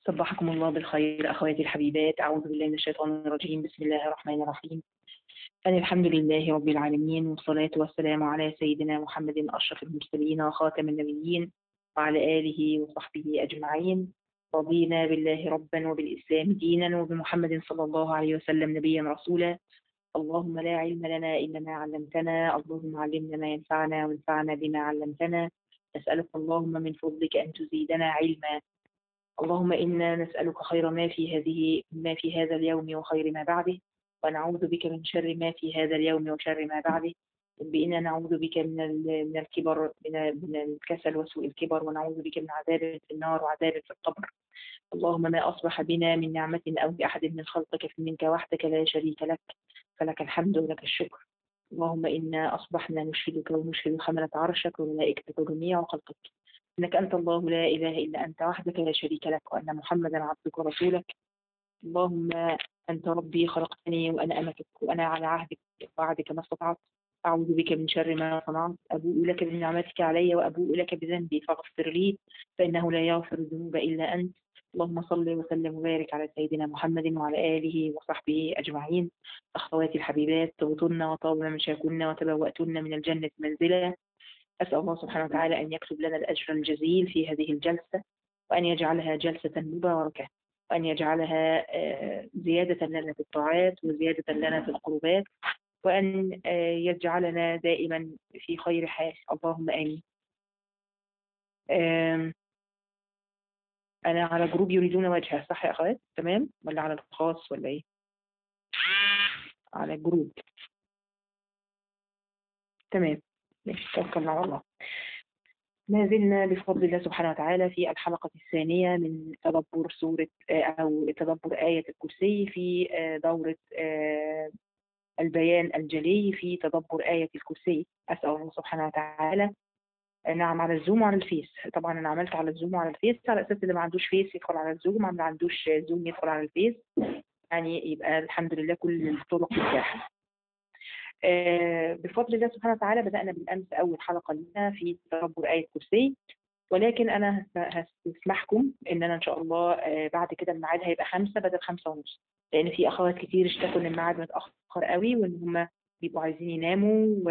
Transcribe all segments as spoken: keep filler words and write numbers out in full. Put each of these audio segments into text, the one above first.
صبحكم الله بالخير أخواتي الحبيبات. أعوذ بالله من الشيطان الرجيم. بسم الله الرحمن الرحيم. أنا الحمد لله رب العالمين، والصلاة والسلام على سيدنا محمد أشرف المرسلين وخاتم النبيين وعلى آله وصحبه أجمعين. رضينا بالله ربا وبالإسلام دينا وبمحمد صلى الله عليه وسلم نبيا رسولا. اللهم لا علم لنا إلا ما علمتنا، اللهم علمنا ما ينفعنا وانفعنا بما علمتنا. نسألك اللهم من فضلك أن تزيدنا علما. اللهم إنا نسألك خير ما في هذه ما في هذا اليوم وخير ما بعده، ونعوذ بك من شر ما في هذا اليوم وشر ما بعده. بإنا نعوذ بك من من الكبر من من الكسل وسوء الكبر، ونعوذ بك من عذاب في النار وعذاب في القبر. اللهم ما أصبح بنا من نعمة أو بأحد من خلقك فمنك وحدك لا شريك لك، فلك الحمد ولك الشكر. اللهم إنا أصبحنا نشهدك ونشهد حملة عرشك وملائكتك وجميع خلقك إنك أنت الله لا إله إلا أنت وحدك لا شريك لك، وأن محمدا عبدك ورسولك. اللهم أنت ربي خلقتني وأنا أمتك، وأنا على عهدك ووعدك ما استطعت. أعوذ بك من شر ما صنعت، أبوء لك بنعمتك علي وأبوء لك بذنبي فاغفر لي، فإنه لا يغفر الذنوب إلا أنت. اللهم صل وسلم وبارك على سيدنا محمد وعلى آله وصحبه أجمعين. أخواتي الحبيبات، طبتن وطاب مشاكن وتبوأتن من الجنة منزلا. أسأل الله سبحانه وتعالى أن يكتب لنا الأجر الجزيل في هذه الجلسة، وأن يجعلها جلسة مباركة، وأن يجعلها زيادة لنا في الطاعات وزيادة لنا في القربات، وأن يجعلنا دائما في خير حال. اللهم آمين. أنا على جروب يريدون وجهه، صح يا أخوات؟ تمام ولا على الخاص ولا إيه؟ على الجروب. تمام، توكلنا على الله. ما زلنا بفضل الله سبحانه وتعالى في الحلقة الثانية من تدبر سورة أو تدبر آية الكرسي في دورة البيان الجلي في تدبر آية الكرسي. أسأل الله سبحانه وتعالى. نعم، على الزوم وعلى الفيس. طبعا أنا عملت على الزوم وعلى الفيس على أساس اللي ما عندوش فيس يدخل على الزوم، اللي ما عندوش زوم يدخل على الفيس، يعني يبقى الحمد لله كل الطرق متاحة. بفضل الله سبحانه وتعالى بدأنا بالأمس أول حلقة لنا في تدبر آية الكرسي، ولكن أنا هسمحكم إن أنا إن شاء الله بعد كده الميعاد هيبقى خمسة بدل خمسة ونص، لأن في أخوات كتير اشتكوا إن الميعاد متأخر قوي، وإن هم بيبقوا عايزين يناموا و...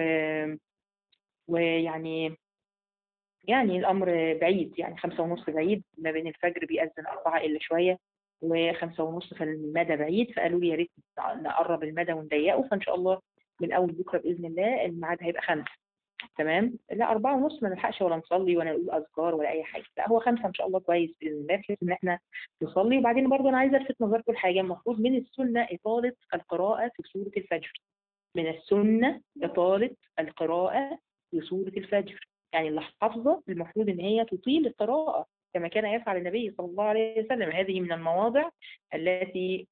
ويعني يعني الأمر بعيد، يعني خمسة ونص بعيد، ما بين الفجر بيأذن أربعة إلا شوية وخمسة ونص، فالمدى بعيد، فقالوا لي يا ريت نقرب المدى ونضيقه. فإن شاء الله من أول بكرة بإذن الله الميعاد هيبقى خمسة. تمام، لا أربعة ونص ما نلحقش ولا نصلي ولا نقول أذكار ولا أي حاجة، لا هو خمسة إن شاء الله كويس بإذن الله، بحيث إن إحنا نصلي. وبعدين برضه أنا عايزة ألفت نظركم لحاجة، المفروض من السنة إطالة القراءة في سورة الفجر. من السنة إطالة القراءة في سورة الفجر، يعني اللي حافظة المفروض إن هي تطيل القراءة كما كان يفعل النبي صلى الله عليه وسلم. هذه من المواضع التي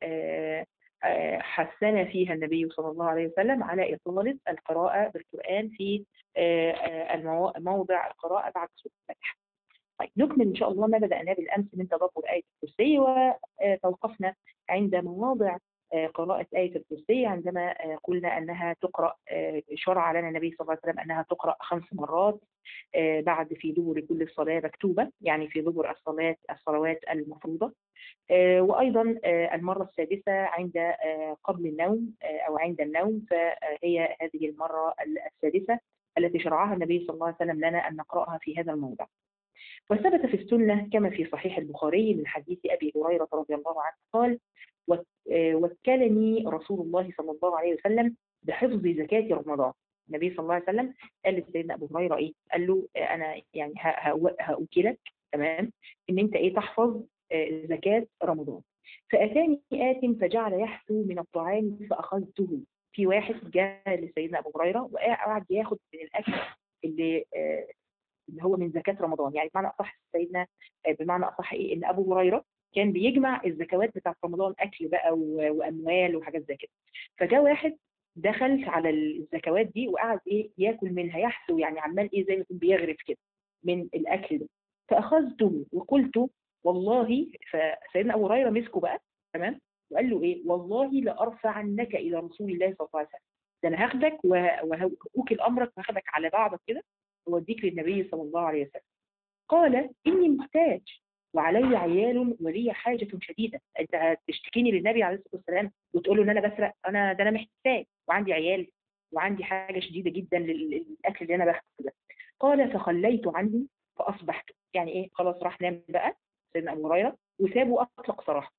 حثنا فيها النبي صلى الله عليه وسلم على إطالة القراءة بالقرآن في موضع القراءة بعد سورة الفاتحة. طيب، نكمل إن شاء الله ما بدأناه بالأمس من تدبر آية الكرسي، وتوقفنا عند مواضع قراءة آية الكرسي عندما قلنا أنها تقرأ، شرع لنا النبي صلى الله عليه وسلم أنها تقرأ خمس مرات بعد في دبر كل صلاة مكتوبة، يعني في دبر الصلاة الصلوات المفروضة، وأيضا المرة السادسة عند قبل النوم أو عند النوم، فهي هذه المرة السادسة التي شرعها النبي صلى الله عليه وسلم لنا أن نقرأها في هذا الموضع. وثبت في السنة كما في صحيح البخاري من حديث أبي هريرة رضي الله عنه قال: وكلني رسول الله صلى الله عليه وسلم بحفظ زكاة رمضان. النبي صلى الله عليه وسلم قال لسيدنا أبو هريرة إيه؟ قال له أنا يعني هأوكلك، تمام، إن أنت إيه تحفظ زكاة رمضان. فأتاني آت فجعل يحثو من الطعام فأخذته. في واحد جاء لسيدنا أبو هريرة وقعد ياخد من الأكل اللي اللي هو من زكاة رمضان، يعني بمعنى أصح سيدنا بمعنى أصح إيه؟ إن أبو هريرة كان بيجمع الزكوات بتاعت رمضان، أكل بقى وأموال وحاجات زي كده. فجاء واحد دخل على الزكوات دي وقعد إيه ياكل منها، يحثو يعني عمال إيه زي ما يكون بيغرف كده من الأكل ده. فأخذته وقلت والله، فسيدنا أبو هريرة مسكه بقى، تمام، وقال له إيه؟ والله لأرفعنك إلى رسول الله صلى الله عليه وسلم، ده أنا هاخدك وهأوكل أمرك وهاخدك على بعضك كده ووديك للنبي صلى الله عليه وسلم. قال إني محتاج، وعلي عيال ولي حاجة شديدة. انت هتشتكيني للنبي عليه الصلاة والسلام وتقول له ان انا بسرق؟ انا ده انا محتاج وعندي عيال وعندي حاجة شديدة جدا لل- للاكل اللي انا باخده ده. قال فخليت عنه فاصبحت. يعني ايه؟ خلاص راح نام بقى سيدنا ابو هريرة وسابه اطلق سراحه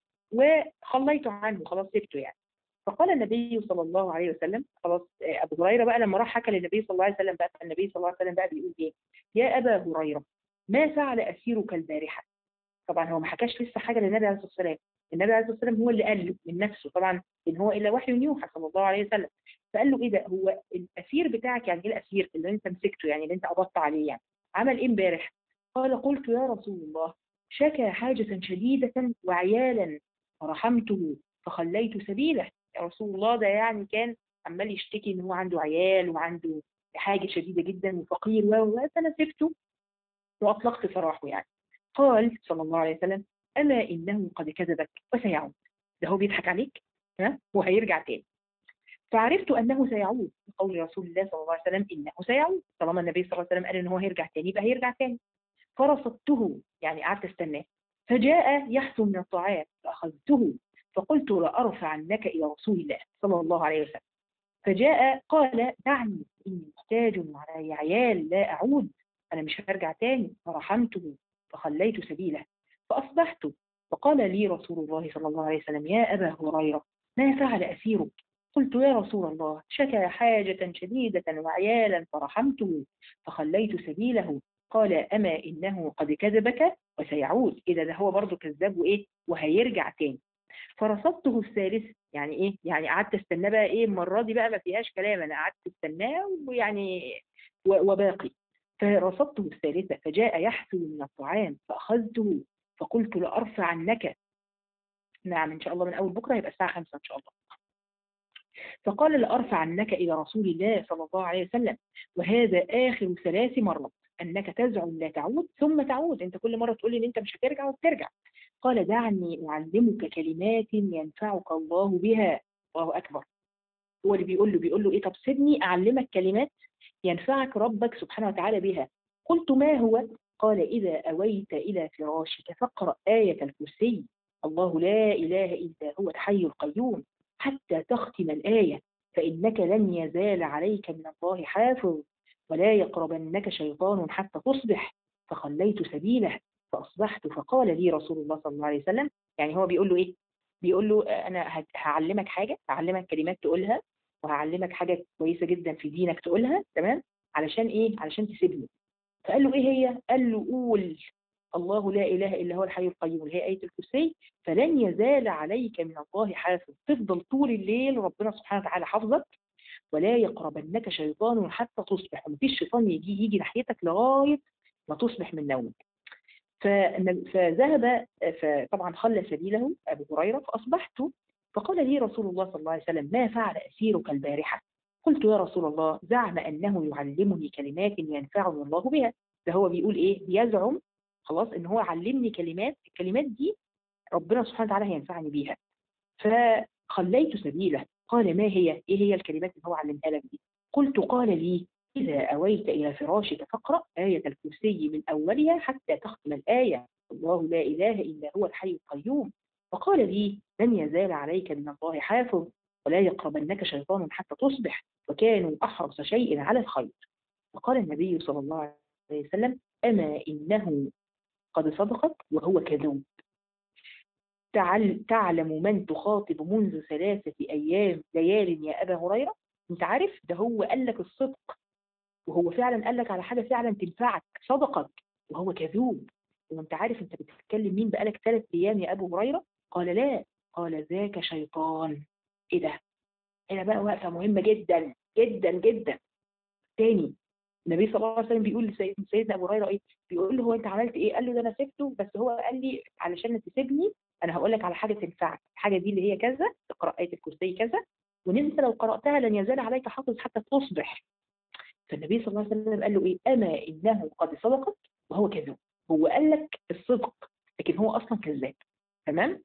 وخليت عنه، خلاص سبته يعني. فقال النبي صلى الله عليه وسلم خلاص. آه، ابو هريره بقى لما راح حكى للنبي صلى الله عليه وسلم بقى، النبي صلى الله عليه وسلم بقى بيقول ايه؟ يا ابا هريره ما فعل اسيرك البارحه. طبعا هو ما حكاش لسه حاجه للنبي عليه الصلاه والسلام، النبي عليه الصلاه والسلام هو اللي قال له من نفسه طبعا، ان هو الا وحي يوحى صلى الله عليه وسلم. فقال له ايه ده؟ هو الاسير بتاعك، يعني ايه الاسير اللي انت مسكته يعني اللي انت قبضت عليه، يعني عمل ايه امبارح؟ قال قلت يا رسول الله شكى حاجه شديده وعيالا فرحمته فخليت سبيله. يا رسول الله ده يعني كان عمال يشتكي ان هو عنده عيال وعنده حاجه شديده جدا وفقير و و- فانا سبته واطلقت سراحه يعني. قال صلى الله عليه وسلم اما انه قد كذبك وسيعود. ده هو بيضحك عليك، ها، وهيرجع تاني. فعرفت انه سيعود بقول رسول الله صلى الله عليه وسلم انه سيعود. طالما النبي صلى الله عليه وسلم قال ان هو هيرجع تاني يبقى هيرجع تاني. فرصدته، يعني قعدت استناه. فجاء يحثو من الطعام فاخذته فقلت لارفع عنك الى رسول الله صلى الله عليه وسلم. فجاء قال دعني إني محتاج وعلي عيال لا أعود، أنا مش هرجع تاني. فرحمته فخليت سبيله فأصبحت. فقال لي رسول الله صلى الله عليه وسلم يا أبا هريرة ما فعل أسيرك؟ قلت يا رسول الله شكى حاجة شديدة وعيالا فرحمته فخليت سبيله. قال أما إنه قد كذبك وسيعود. إذا ده هو برضه كذاب وإيه وهيرجع تاني. فرصدته الثالث، يعني ايه؟ يعني قعدت استناه بقى ايه المره دي بقى ما فيهاش كلام، انا قعدت استناه ويعني و- وباقي. فرصدته الثالثه فجاء يحثو من الطعام فاخذته فقلت لارفع عنك. نعم ان شاء الله من اول بكره يبقى الساعه خمسة ان شاء الله. فقال لارفع عنك الى رسول الله صلى الله عليه وسلم وهذا اخر ثلاث مرات انك تزعم لا تعود ثم تعود. انت كل مره تقول لي ان انت مش هترجع وبترجع. قال دعني أعلمك كلمات ينفعك الله بها. الله أكبر. هو اللي بيقول له بيقول له إيه؟ طب سيبني أعلمك كلمات ينفعك ربك سبحانه وتعالى بها. قلت ما هو؟ قال إذا أويت إلى فراشك فاقرأ آية الكرسي الله لا إله إلا هو الحي القيوم حتى تختم الآية فإنك لن يزال عليك من الله حافظ ولا يقربنك شيطان حتى تصبح. فخليت سبيله فأصبحت. فقال لي رسول الله صلى الله عليه وسلم، يعني هو بيقول له إيه؟ بيقول له آه، أنا ه- هعلمك حاجة، هعلمك كلمات تقولها وهعلمك حاجة كويسة جدا في دينك تقولها، تمام؟ علشان إيه؟ علشان تسيبني. فقال له ايه هي؟ قال له قول الله لا اله الا هو الحي القيوم اللي هي ايه الكرسي فلن يزال عليك من الله حافظ. تفضل طول الليل ربنا سبحانه وتعالى حافظك ولا يقربنك شيطان حتى تصبح. ومفيش شيطان يجي يجي ناحيتك لغايه ما تصبح من نومك. فن- فذهب. فطبعا خلى سبيله ابو هريره فاصبحت. فقال لي رسول الله صلى الله عليه وسلم ما فعل اسيرك البارحه؟ قلت يا رسول الله زعم انه يعلمني كلمات ينفعني الله بها. ده هو بيقول ايه؟ بيزعم خلاص ان هو علمني كلمات، الكلمات دي ربنا سبحانه وتعالى هينفعني بيها. فخليت سبيله. قال ما هي؟ ايه هي الكلمات اللي هو علمها لك دي؟ قلت قال لي إذا أويت إلى فراشك فاقرأ آية الكرسي من أولها حتى تختم الآية الله لا إله إلا هو الحي القيوم. فقال لي لن يزال عليك من الله حافظ ولا يقربنك شيطان حتى تصبح وكانوا أحرص شيء على الخير. فقال النبي صلى الله عليه وسلم أما إنه قد صدقك وهو كذوب. تعل تعلم من تخاطب منذ ثلاثة أيام ليال يا أبا هريرة؟ أنت عارف ده هو قال لك الصدق وهو فعلا قال لك على حاجة فعلا تنفعك صدقك وهو كذوب. وانت عارف انت بتتكلم مين بقالك ثلاث ايام يا ابو هريرة؟ قال لا. قال ذاك شيطان. ايه ده؟ هنا بقى وقفة مهمة جدا جدا جدا. تاني النبي صلى الله عليه وسلم بيقول لسيدنا سيدنا ابو هريره ايه؟ بيقول له هو انت عملت ايه؟ قال له ده انا سبته بس هو قال لي علشان تسيبني انا هقول لك على حاجه تنفعك، الحاجه دي اللي هي كذا، اقرا ايه الكرسي كذا وان انت لو قراتها لن يزال عليك حافظ حتى تصبح. فالنبي صلى الله عليه وسلم قال له ايه؟ اما انه قد صدقك وهو كذوب. هو قال لك الصدق لكن هو اصلا كذاب. تمام؟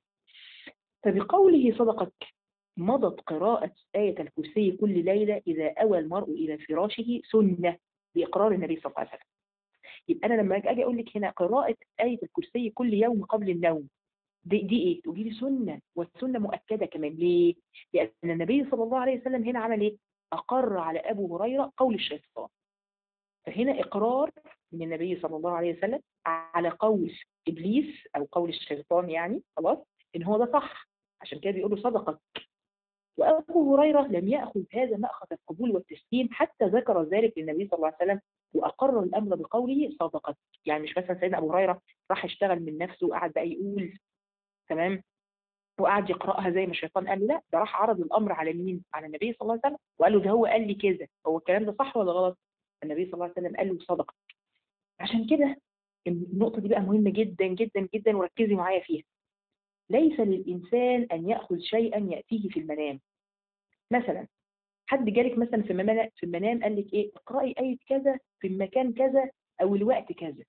فبقوله صدقك مضت قراءة آية الكرسي كل ليلة إذا أوى المرء إلى فراشه سنة بإقرار النبي صلى الله عليه وسلم. يبقى انا لما اجي اقول لك هنا قراءه ايه الكرسي كل يوم قبل النوم، دي, دي ايه؟ تقولي لي سنه، والسنه مؤكده كمان. ليه؟ لان النبي صلى الله عليه وسلم هنا عمل ايه؟ اقر على ابو هريره قول الشيطان. فهنا اقرار من النبي صلى الله عليه وسلم على قول ابليس او قول الشيطان، يعني خلاص ان هو ده صح، عشان كده بيقولوا صدقت. وابو هريره لم ياخذ هذا ماخذ القبول والتسليم، حتى ذكر ذلك للنبي صلى الله عليه وسلم واقر الامر بقوله صدقت. يعني مش مثلا سيدنا ابو هريره راح يشتغل من نفسه وقعد بقى يقول تمام وقعد يقراها زي ما الشيطان قال له، لا، ده راح عرض الامر على مين؟ على النبي صلى الله عليه وسلم، وقال له ده هو قال لي كذا، هو الكلام ده صح ولا غلط؟ النبي صلى الله عليه وسلم قال له صدق. عشان كده النقطه دي بقى مهمه جدا جدا جدا، وركزي معايا فيها. ليس للانسان ان ياخذ شيئا ياتيه في المنام. مثلا حد جالك مثلا في المنام في المنام قال لك ايه؟ اقراي ايه كذا في المكان كذا او الوقت كذا،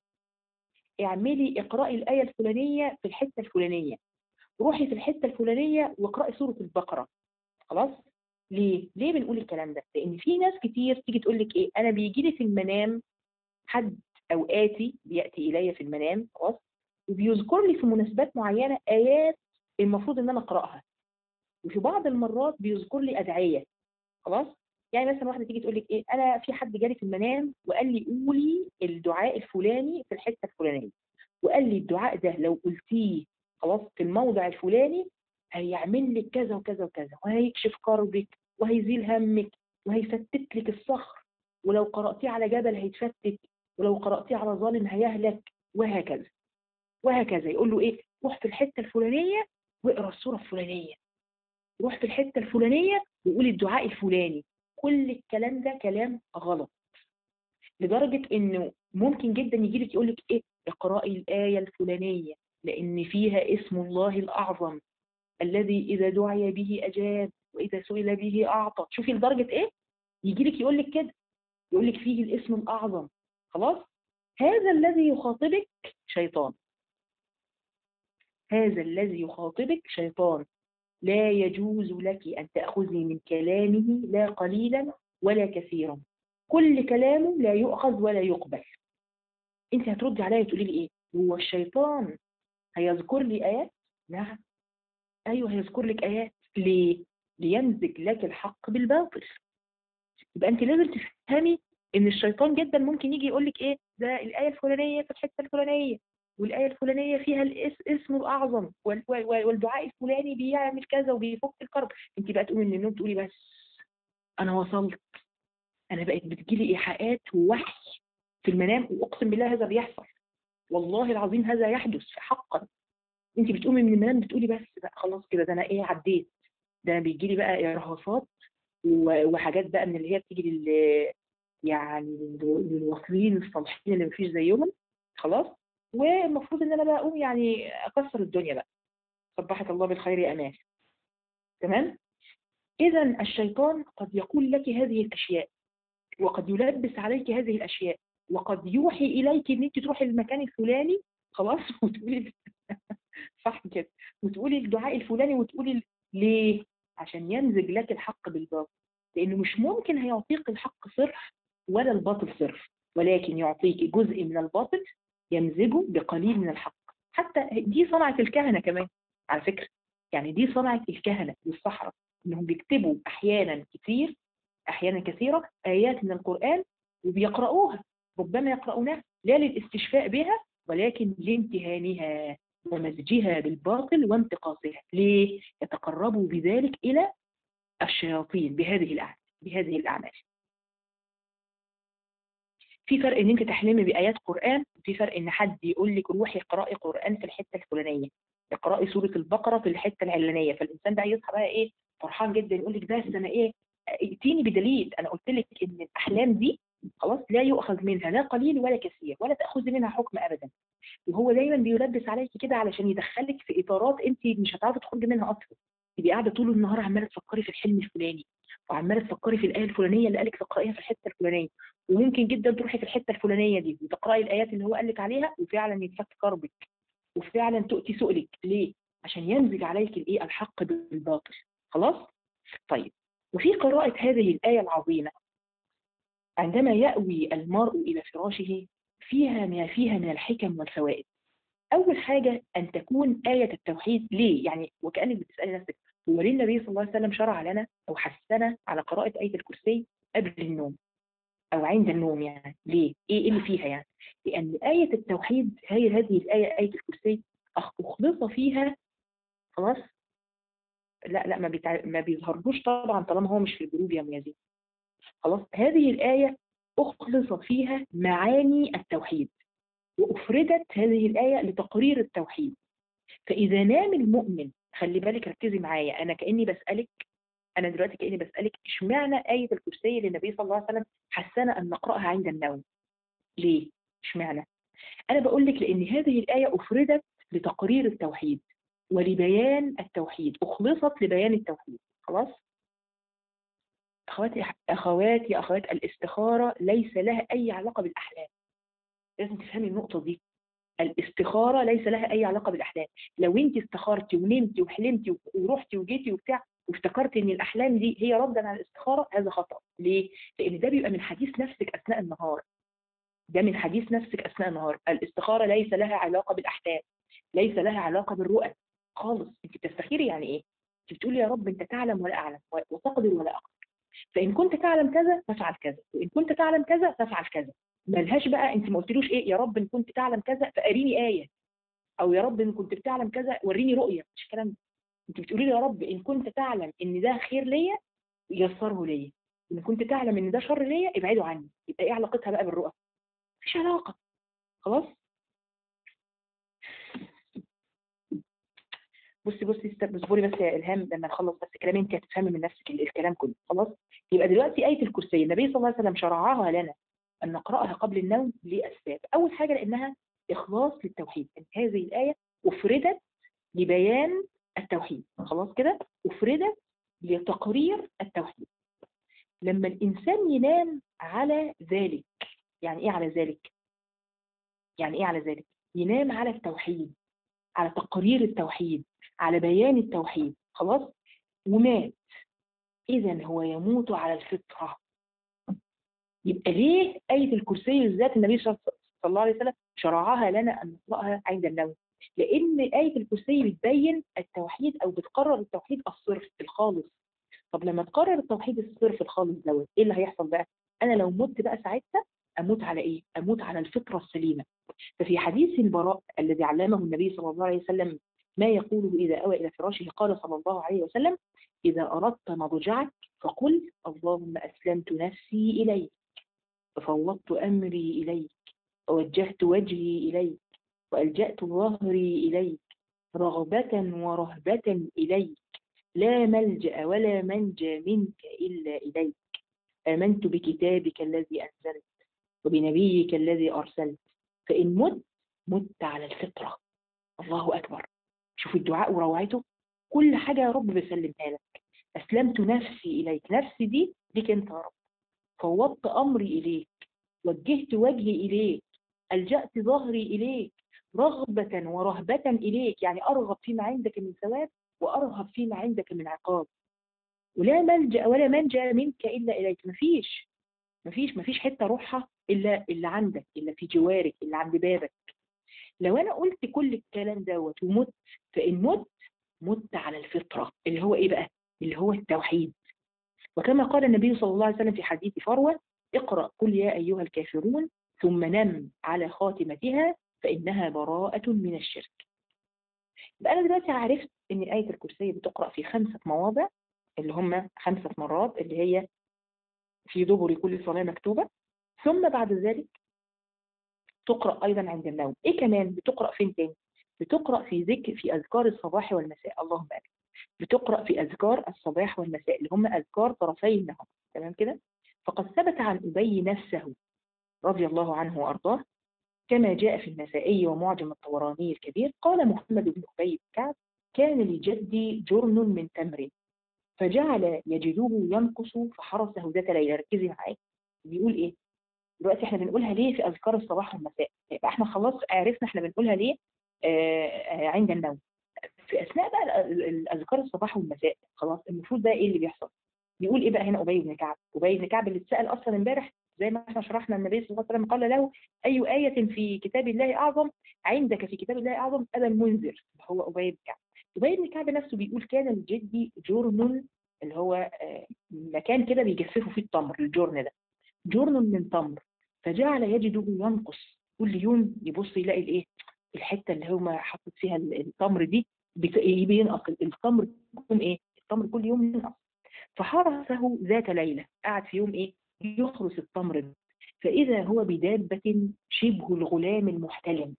اعملي اقراي الايه الفلانيه في الحته الفلانيه، روحي في الحته الفلانيه واقراي سوره البقره. خلاص؟ ليه؟ ليه بنقول الكلام ده؟ لان في ناس كتير تيجي تقول لك ايه؟ انا بيجي لي في المنام حد او اتي بياتي الي في المنام، خلاص، وبيذكر لي في مناسبات معينه ايات المفروض ان انا اقراها، وفي بعض المرات بيذكر لي ادعيه. خلاص؟ يعني مثلا واحده تيجي تقول لك ايه؟ انا في حد جالي في المنام وقال لي قولي الدعاء الفلاني في الحته الفلانيه، وقال لي الدعاء ده لو قلتيه خلاص في الموضع الفلاني هيعمل لك كذا وكذا وكذا، وهيكشف كربك وهيزيل همك وهيفتت لك الصخر، ولو قرأتيه على جبل هيتفتت، ولو قرأتيه على ظالم هيهلك، وهكذا وهكذا. يقول له ايه؟ روح في الحته الفلانيه واقرا السوره الفلانيه، روح في الحته الفلانيه وقول الدعاء الفلاني. كل الكلام ده كلام غلط، لدرجه انه ممكن جدا يجي لك يقول لك ايه؟ اقرأي الآية الفلانية لأن فيها اسم الله الأعظم الذي إذا دعي به أجاب وإذا سئل به أعطى. شوفي لدرجة إيه؟ يجي لك يقول لك كده، يقول لك فيه الاسم الأعظم. خلاص؟ هذا الذي يخاطبك شيطان، هذا الذي يخاطبك شيطان. لا يجوز لك أن تأخذي من كلامه لا قليلا ولا كثيرا، كل كلامه لا يؤخذ ولا يقبل. انت هتردي عليا تقولي لي ايه؟ هو الشيطان هيذكر لي ايات؟ نعم، ايوه هيذكر لك ايات. ليه؟ ليمزج لك الحق بالباطل. يبقى انت لازم تفهمي ان الشيطان جدا ممكن يجي يقول لك ايه؟ ده الايه الفلانيه في الحته الفلانيه، والايه الفلانيه فيها الاسم الاعظم، وال- وال- والدعاء الفلاني بيعمل كذا وبيفك الكرب. انت بقى تقومي من النوم تقولي بس انا وصلت، انا بقت بتجيلي ايحاءات ووحي في المنام، واقسم بالله هذا بيحصل، والله العظيم هذا يحدث حقا. انت بتقومي من المنام بتقولي بس بقى خلاص كده، ده انا ايه عديت، ده انا بيجي لي بقى ارهاصات و- وحاجات بقى من اللي هي بتيجي لل يعني لل- للواصلين الصالحين اللي مفيش زيهم. خلاص؟ والمفروض ان انا بقى اقوم يعني اكسر الدنيا بقى. صبحك الله بالخير يا امال. تمام؟ اذا الشيطان قد يقول لك هذه الاشياء، وقد يلبس عليك هذه الاشياء، وقد يوحي اليك ان انت تروحي المكان الفلاني، خلاص، وتقولي صح كده، وتقولي الدعاء الفلاني وتقولي ال- ليه؟ عشان يمزج لك الحق بالباطل، لانه مش ممكن هيعطيك الحق صرف ولا الباطل صرف، ولكن يعطيك جزء من الباطل يمزجه بقليل من الحق. حتى دي صنعة الكهنة كمان على فكرة، يعني دي صنعة الكهنة والسحرة، انهم بيكتبوا احيانا كتير، احيانا كثيرة ايات من القرآن وبيقرؤوها، ربما يقرؤونها لا للاستشفاء بها ولكن لامتهانها ومزجها بالباطل وانتقاصها. ليه؟ يتقربوا بذلك إلى الشياطين بهذه الأعمال بهذه الأعمال. في فرق إن أنت تحلمي بآيات قرآن، وفي فرق إن حد يقول لك روحي اقرأي قرآن في الحتة الفلانية، اقرأي سورة البقرة في الحتة العلانية، فالإنسان ده هيصحى بقى إيه؟ فرحان جدا، يقول لك بس أنا إيه؟ ائتيني بدليل، أنا قلت لك إن الأحلام دي خلاص لا يؤخذ منها لا قليل ولا كثير، ولا تأخذ منها حكم أبدا. وهو دايما بيلبس عليكي كده علشان يدخلك في اطارات انت مش هتعرفي تخرجي منها اصلا. تبقي قاعده طول النهار عماله تفكري في الحلم الفلاني، وعماله تفكري في الايه الفلانيه اللي قالك تقرايها في الحته الفلانيه، وممكن جدا تروحي في الحته الفلانيه دي وتقراي الايات اللي هو قالك عليها وفعلا يتفك كربك، وفعلا تؤتي سؤلك. ليه؟ عشان يمزج عليك الايه؟ الحق بالباطل. خلاص؟ طيب، وفي قراءه هذه الايه العظيمه عندما يأوي المرء الى فراشه فيها ما فيها من الحكم والفوائد. أول حاجة أن تكون آية التوحيد. ليه؟ يعني وكأنك بتسألي نفسك، هو ليه النبي صلى الله عليه وسلم شرع لنا أو حثنا على قراءة آية الكرسي قبل النوم أو عند النوم؟ يعني ليه؟ إيه إيه اللي فيها يعني؟ لأن آية التوحيد هي هذه الآية، آية الكرسي، أخ- أخلص فيها خلاص. لا لا ما, بيتع... ما بيظهرلوش طبعا طالما هو مش في الجروب يا ميازين. خلاص هذه الآية أخلص فيها معاني التوحيد، وأفردت هذه الآية لتقرير التوحيد. فإذا نام المؤمن، خلي بالك ركزي معايا، أنا كأني بسألك، أنا دلوقتي كأني بسألك اشمعنى آية الكرسي اللي النبي صلى الله عليه وسلم حثنا أن نقرأها عند النوم؟ ليه؟ اشمعنى؟ أنا بقول لك لأن هذه الآية أفردت لتقرير التوحيد ولبيان التوحيد، أخلصت لبيان التوحيد. خلاص؟ أخواتي أخواتي أخوات الاستخارة ليس لها أي علاقة بالأحلام. لازم تفهمي النقطة دي. الاستخارة ليس لها أي علاقة بالأحلام. لو أنت استخرتي ونمتي وحلمتي ورحتي وجيتي وبتاع وافتكرتي إن الأحلام دي هي ردا على الاستخارة، هذا خطأ. ليه؟ لأن ده بيبقى من حديث نفسك أثناء النهار. ده من حديث نفسك أثناء النهار. الاستخارة ليس لها علاقة بالأحلام، ليس لها علاقة بالرؤى خالص. أنت بتستخيري يعني إيه؟ أنت بتقولي يا رب أنت تعلم ولا أعلم وتقدر ولا أقدر، فإن كنت تعلم كذا فافعل كذا، وإن كنت تعلم كذا فافعل كذا. ملهاش بقى أنت ما قلتلوش إيه، يا رب إن كنت تعلم كذا فأريني آية، او يا رب ان كنت بتعلم كذا وريني رؤيه. مش الكلام ده. انت بتقولي لي يا رب ان كنت تعلم ان ده خير ليا يسره ليا، ان كنت تعلم ان ده شر ليا ابعده عني. يبقى ايه علاقتها بقى بالرؤى؟ مفيش علاقه. خلاص. بصي بصي است- اصبري بس يا الهام لما نخلص بس كلامي انت هتفهمي من نفسك ال- الكلام كله. خلاص. يبقى دلوقتي ايه الكرسي النبي صلى الله عليه وسلم شرعها لنا ان نقراها قبل النوم لاسباب. اول حاجه لانها اخلاص للتوحيد. ان هذه الايه افردت لبيان التوحيد. خلاص كده، أفردت لتقرير التوحيد. لما الإنسان ينام على ذلك، يعني إيه على ذلك؟ يعني إيه على ذلك؟ ينام على التوحيد، على تقرير التوحيد، على بيان التوحيد. خلاص. ومات، إذا هو يموت على الفطرة. يبقى ليه آية الكرسي بالذات النبي صلى الله عليه وسلم شرعها لنا أن نقرأها عند النوم؟ لأن آية الكرسي بتبين التوحيد أو بتقرر التوحيد الصرف الخالص. طب لما تقرر التوحيد الصرف الخالص دوت، ايه اللي هيحصل بقى؟ انا لو مت بقى ساعتها اموت على ايه؟ اموت على الفطره السليمه. ففي حديث البراء الذي علمه النبي صلى الله عليه وسلم ما يقوله اذا اوى الى فراشه، قال صلى الله عليه وسلم: اذا اردت مضجعك فقل اللهم اسلمت نفسي اليك وفوضت امري اليك ووجهت وجهي اليك والجات ظهري اليك رغبه ورهبه اليك لا ملجأ ولا منجى منك إلا إليك آمنت بكتابك الذي أنزلت وبنبيك الذي أرسلت فإن مت مت على الفطرة. الله أكبر. شوف الدعاء وروعته. كل حاجة يا رب بسلمها لك. أسلمت نفسي إليك، نفسي دي ليك أنت يا رب. فوضت أمري إليك، وجهت وجهي إليك، ألجأت ظهري إليك رغبة ورهبة إليك، يعني أرغب فيما عندك من ثواب وأرهب فيما عندك من عقاب. ولا ملجأ ولا منجأ منك إلا إليك. مفيش مفيش مفيش حتة روحها إلا إلا عندك، إلا في جوارك، إلا عند بابك. لو أنا قلت كل الكلام دوت ومت، فإن مت مت على الفطرة اللي هو إيه بقى؟ اللي هو التوحيد. وكما قال النبي صلى الله عليه وسلم في حديث فروة: اقرأ قل يا أيها الكافرون ثم نم على خاتمتها فإنها براءة من الشرك. يبقى أنا دلوقتي عرفت إن آية الكرسي بتقرأ في خمسة مواضع، اللي هم خمسة مرات، اللي هي في دبر كل صلاة مكتوبة. ثم بعد ذلك تقرأ أيضا عند النوم. إيه كمان بتقرأ فين تاني؟ بتقرأ في ذكر في أذكار الصباح والمساء. اللهم أكبر. بتقرأ في أذكار الصباح والمساء اللي هم أذكار طرفي النهار. تمام كده؟ فقد ثبت عن أبي نفسه رضي الله عنه وأرضاه كما جاء في النسائي ومعجم الطبراني الكبير، قال محمد بن أبي بن كعب: كان لجدي جرن من تمر فجعل يجده ينقص فحرسه ذات ليلة. ركزي معايا. بيقول إيه؟ دلوقتي احنا بنقولها ليه في اذكار الصباح والمساء؟ يبقى احنا خلاص عرفنا احنا بنقولها ليه آه آه عند النوم. في اثناء بقى ال- ال- اذكار الصباح والمساء، خلاص المفروض بقى ايه اللي بيحصل؟ بيقول ايه بقى هنا ابي بن كعب؟ ابي بن كعب اللي اتسال اصلا امبارح زي ما احنا شرحنا النبي صلى الله عليه وسلم قال له أي آية في كتاب الله أعظم عندك في كتاب الله أعظم أبا المنذر، هو أبي بن كعب. أبي بن كعب نفسه بيقول كان لجدي جرن، اللي هو آه، مكان كده بيجففوا فيه التمر، الجرن ده جرن من تمر، فجعل يجده ينقص كل يوم، يبص يلاقي الايه، الحته اللي هو حاطط فيها التمر دي بت- بينقص التمر، يوم ايه التمر كل يوم ينقص. فحرسه ذات ليله، قعد في يوم ايه يحرس التمر ده، فاذا هو بدابه شبه الغلام المحتلم.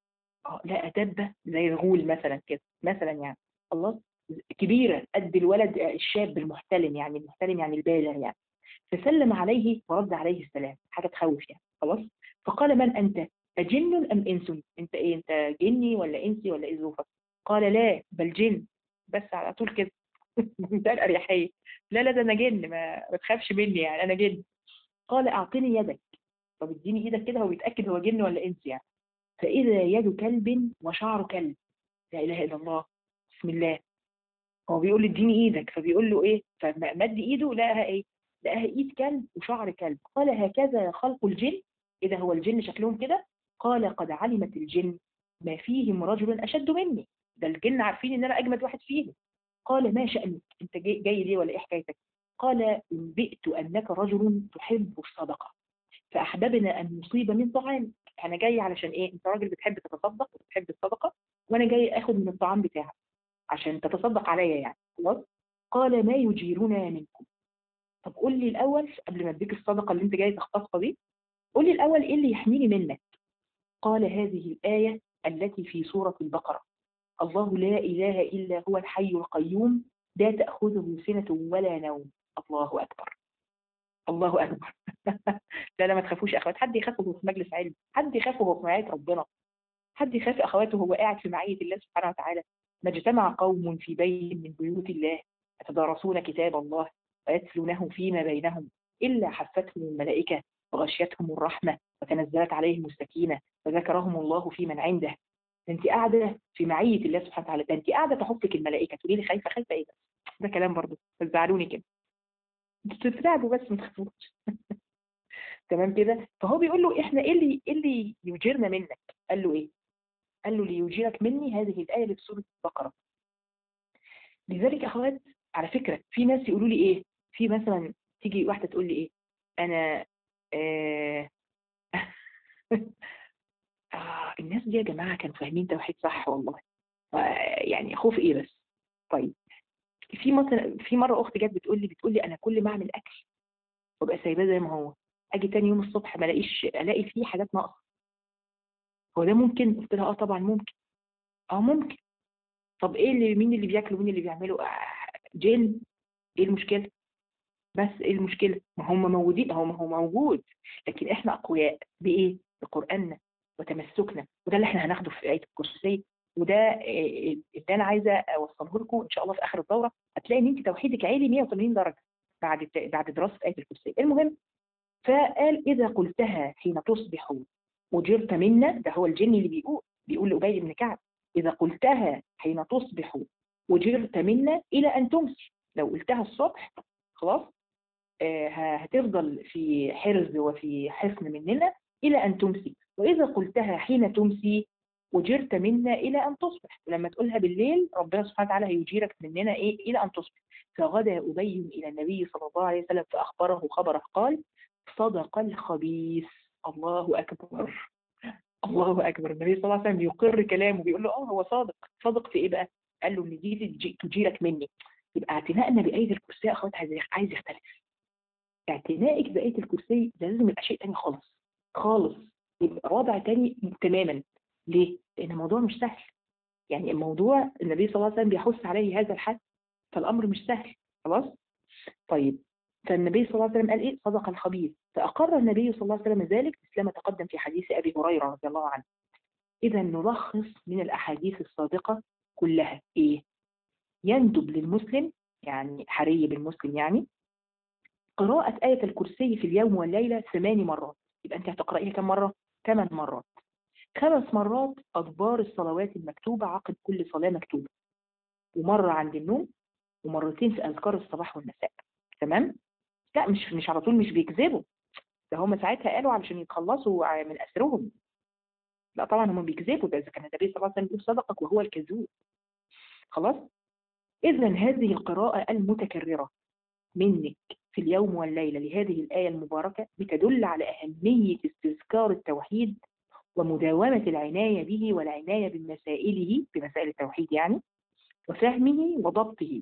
اه لا دابه زي الغول مثلا كده مثلا يعني، خلاص، كبيره قد الولد الشاب المحتلم، يعني المحتلم يعني البالغ يعني. فسلم عليه ورد عليه السلام، حاجه تخوف يعني، خلاص. فقال من انت؟ اجن ام انس؟ انت ايه، انت جني ولا انسي ولا ايه ظروفك؟ قال لا بل جن، بس على طول كده بمنتهى الاريحيه، لا لا ده انا جن، ما, ما تخافش مني يعني انا جن. قال اعطني يدك. طب اديني ايدك كده، هو بيتاكد هو جن ولا انس يعني. فاذا يد كلب وشعر كلب، لا اله الا الله، بسم الله. هو بيقول له اديني ايدك، فبيقول له ايه، فمد ايده لقاها ايه، لقاها ايد كلب وشعر كلب. قال هكذا خلق الجن؟ اذا هو الجن شكلهم كده؟ قال قد علمت الجن ما فيهم رجل اشد مني، ده الجن عارفين ان انا اجمد واحد فيهم. قال ما شأنك، انت جاي, جاي ليه ولا ايه حكايتك؟ قال انبئت انك رجل تحب الصدقه فاحببنا ان نصيب من طعام. انا جاي علشان ايه، انت راجل بتحب تتصدق وبتحب الصدقه، وانا جاي اخد من الطعام بتاعك عشان تتصدق عليا يعني، خلاص. قال ما يجيرنا منكم. طب قول لي الاول قبل ما اديك الصدقه اللي انت جاي تختصها دي، قول لي الاول ايه اللي يحميني منك. قال هذه الايه التي في سوره البقره، الله لا اله الا هو الحي القيوم لا تاخذه سنه ولا نوم. الله اكبر، الله اكبر لا لا ما تخافوش يا اخوات، حد يخاف وهو في مجلس علم، حد يخاف وهو في معيه ربنا، حد يخاف اخواته وهو قاعد في معيه الله سبحانه وتعالى. ما اجتمع قوم في بيت من بيوت الله يتدارسون كتاب الله ويتلونه فيما بينهم الا حفتهم الملائكه وغشيتهم الرحمه وتنزلت عليهم السكينه وذكرهم الله في من عنده. ده انت قاعده في معيه الله سبحانه وتعالى، ده انت قاعده تحطك الملائكه، تقولي لي خايفه، خايفه ايه ده؟ ده كلام برضه بتزعلوني كده، انتوا بتتعبوا بس ما تخافوش تمام كده. فهو بيقول له احنا ايه اللي ايه اللي يجيرنا منك؟ قال له ايه؟ قال له ليجيرك مني هذه الآية اللي في سورة البقرة. لذلك يا أخوات، على فكرة في ناس يقولوا لي إيه، في مثلا تيجي واحدة تقول لي إيه، أنا آه آه الناس دي يا جماعة كانوا فاهمين توحيد صح والله، آه يعني خوف إيه بس. طيب في مثلا في مرة أختي جت بتقول لي بتقول لي أنا كل ما أعمل أكل وابقى سايباه زي ما هو، أجي تاني يوم الصبح ما الاقيش، ألاقي فيه حاجات ناقصة. هو ده ممكن؟ قلت لها آه طبعا ممكن، آه ممكن. طب إيه اللي، مين اللي بياكله مين اللي بيعمله؟ آه جن، إيه المشكلة؟ بس ايه المشكلة؟ ما هم موجودين، هو ما هو موجود، لكن احنا اقوياء بايه؟ بقرآننا وتمسكنا، وده اللي احنا هناخده في آية الكرسي. وده إيه اللي انا عايزة اوصله لكم ان شاء الله في اخر الدورة، هتلاقي ان انت توحيدك عالي مية وثمانين درجة بعد الت- بعد دراسة آية الكرسي. المهم، فقال اذا قلتها حين تصبح اجرت منا، ده هو الجن اللي بيقول بيقول لأبي بن كعب اذا قلتها حين تصبح اجرت منا الى ان تمسي، لو قلتها الصبح خلاص آه، هتفضل في حرز وفي حصن مننا إلى أن تمسي، وإذا قلتها حين تمسي أجرت منا إلى أن تصبح، ولما تقولها بالليل ربنا سبحانه وتعالى هيجيرك مننا إيه إلى أن تصبح. فغدا أبي إلى النبي صلى الله عليه وسلم فأخبره خبره، قال صدق الخبيث. الله أكبر، الله أكبر. النبي صلى الله عليه وسلم بيقر كلامه، بيقول له اه هو صادق. صادق في إيه بقى؟ قال له إن دي تجي- تجيرك مني. يبقى اعتنائنا بآية الكرسي يا أخوات عايز عايز يختلف. اعتنائك بآية الكرسي ده لازم يبقى شيء تاني خالص خالص، يبقى وضع تاني تماما. ليه؟ لأن الموضوع مش سهل، يعني الموضوع النبي صلى الله عليه وسلم بيحث عليه هذا الحث، فالأمر مش سهل، خلاص؟ طيب، فالنبي صلى الله عليه وسلم قال إيه؟ صدق الخبيث. فأقر النبي صلى الله عليه وسلم ذلك مثلما تقدم في حديث أبي هريرة رضي الله عنه. إذا نلخص من الأحاديث السابقة كلها إيه؟ يندب للمسلم، يعني حري بالمسلم يعني، قراءة آية الكرسي في اليوم والليلة ثمان مرات. يبقى أنت هتقرأيها كم مرة؟ ثمان مرات. خمس مرات أدبار الصلوات المكتوبة عقب كل صلاة مكتوبة، ومرة عند النوم، ومرتين في أذكار الصباح والمساء. تمام؟ لا مش مش على طول، مش بيكذبوا، ده هم ساعتها قالوا علشان يتخلصوا من أسرهم. لا طبعا هم بيكذبوا، ده إذا كان النبي صلى الله عليه وسلم بيقول صدقك وهو الكذوب. خلاص. إذا هذه القراءة المتكررة منك في اليوم والليلة لهذه الآية المباركة بتدل على أهمية استذكار التوحيد ومداومة العناية به والعناية بمسائله، بمسائل التوحيد يعني، وفهمه وضبطه.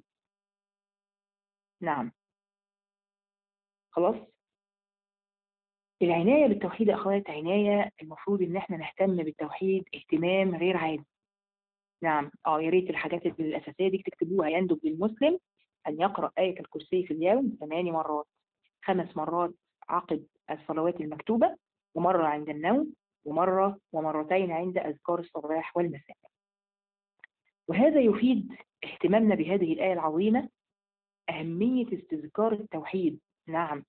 نعم. خلاص. العناية بالتوحيد يا أخوات عناية المفروض إن احنا نهتم بالتوحيد اهتمام غير عادي. نعم. اه يا ريت الحاجات الأساسية دي تكتبوها. يندب للمسلم أن يقرأ آية الكرسي في اليوم ثمان مرات، خمس مرات عقب الصلوات المكتوبة، ومرة عند النوم، ومرة ومرتين عند أذكار الصباح والمساء. وهذا يفيد اهتمامنا بهذه الآية العظيمة أهمية استذكار التوحيد. نعم.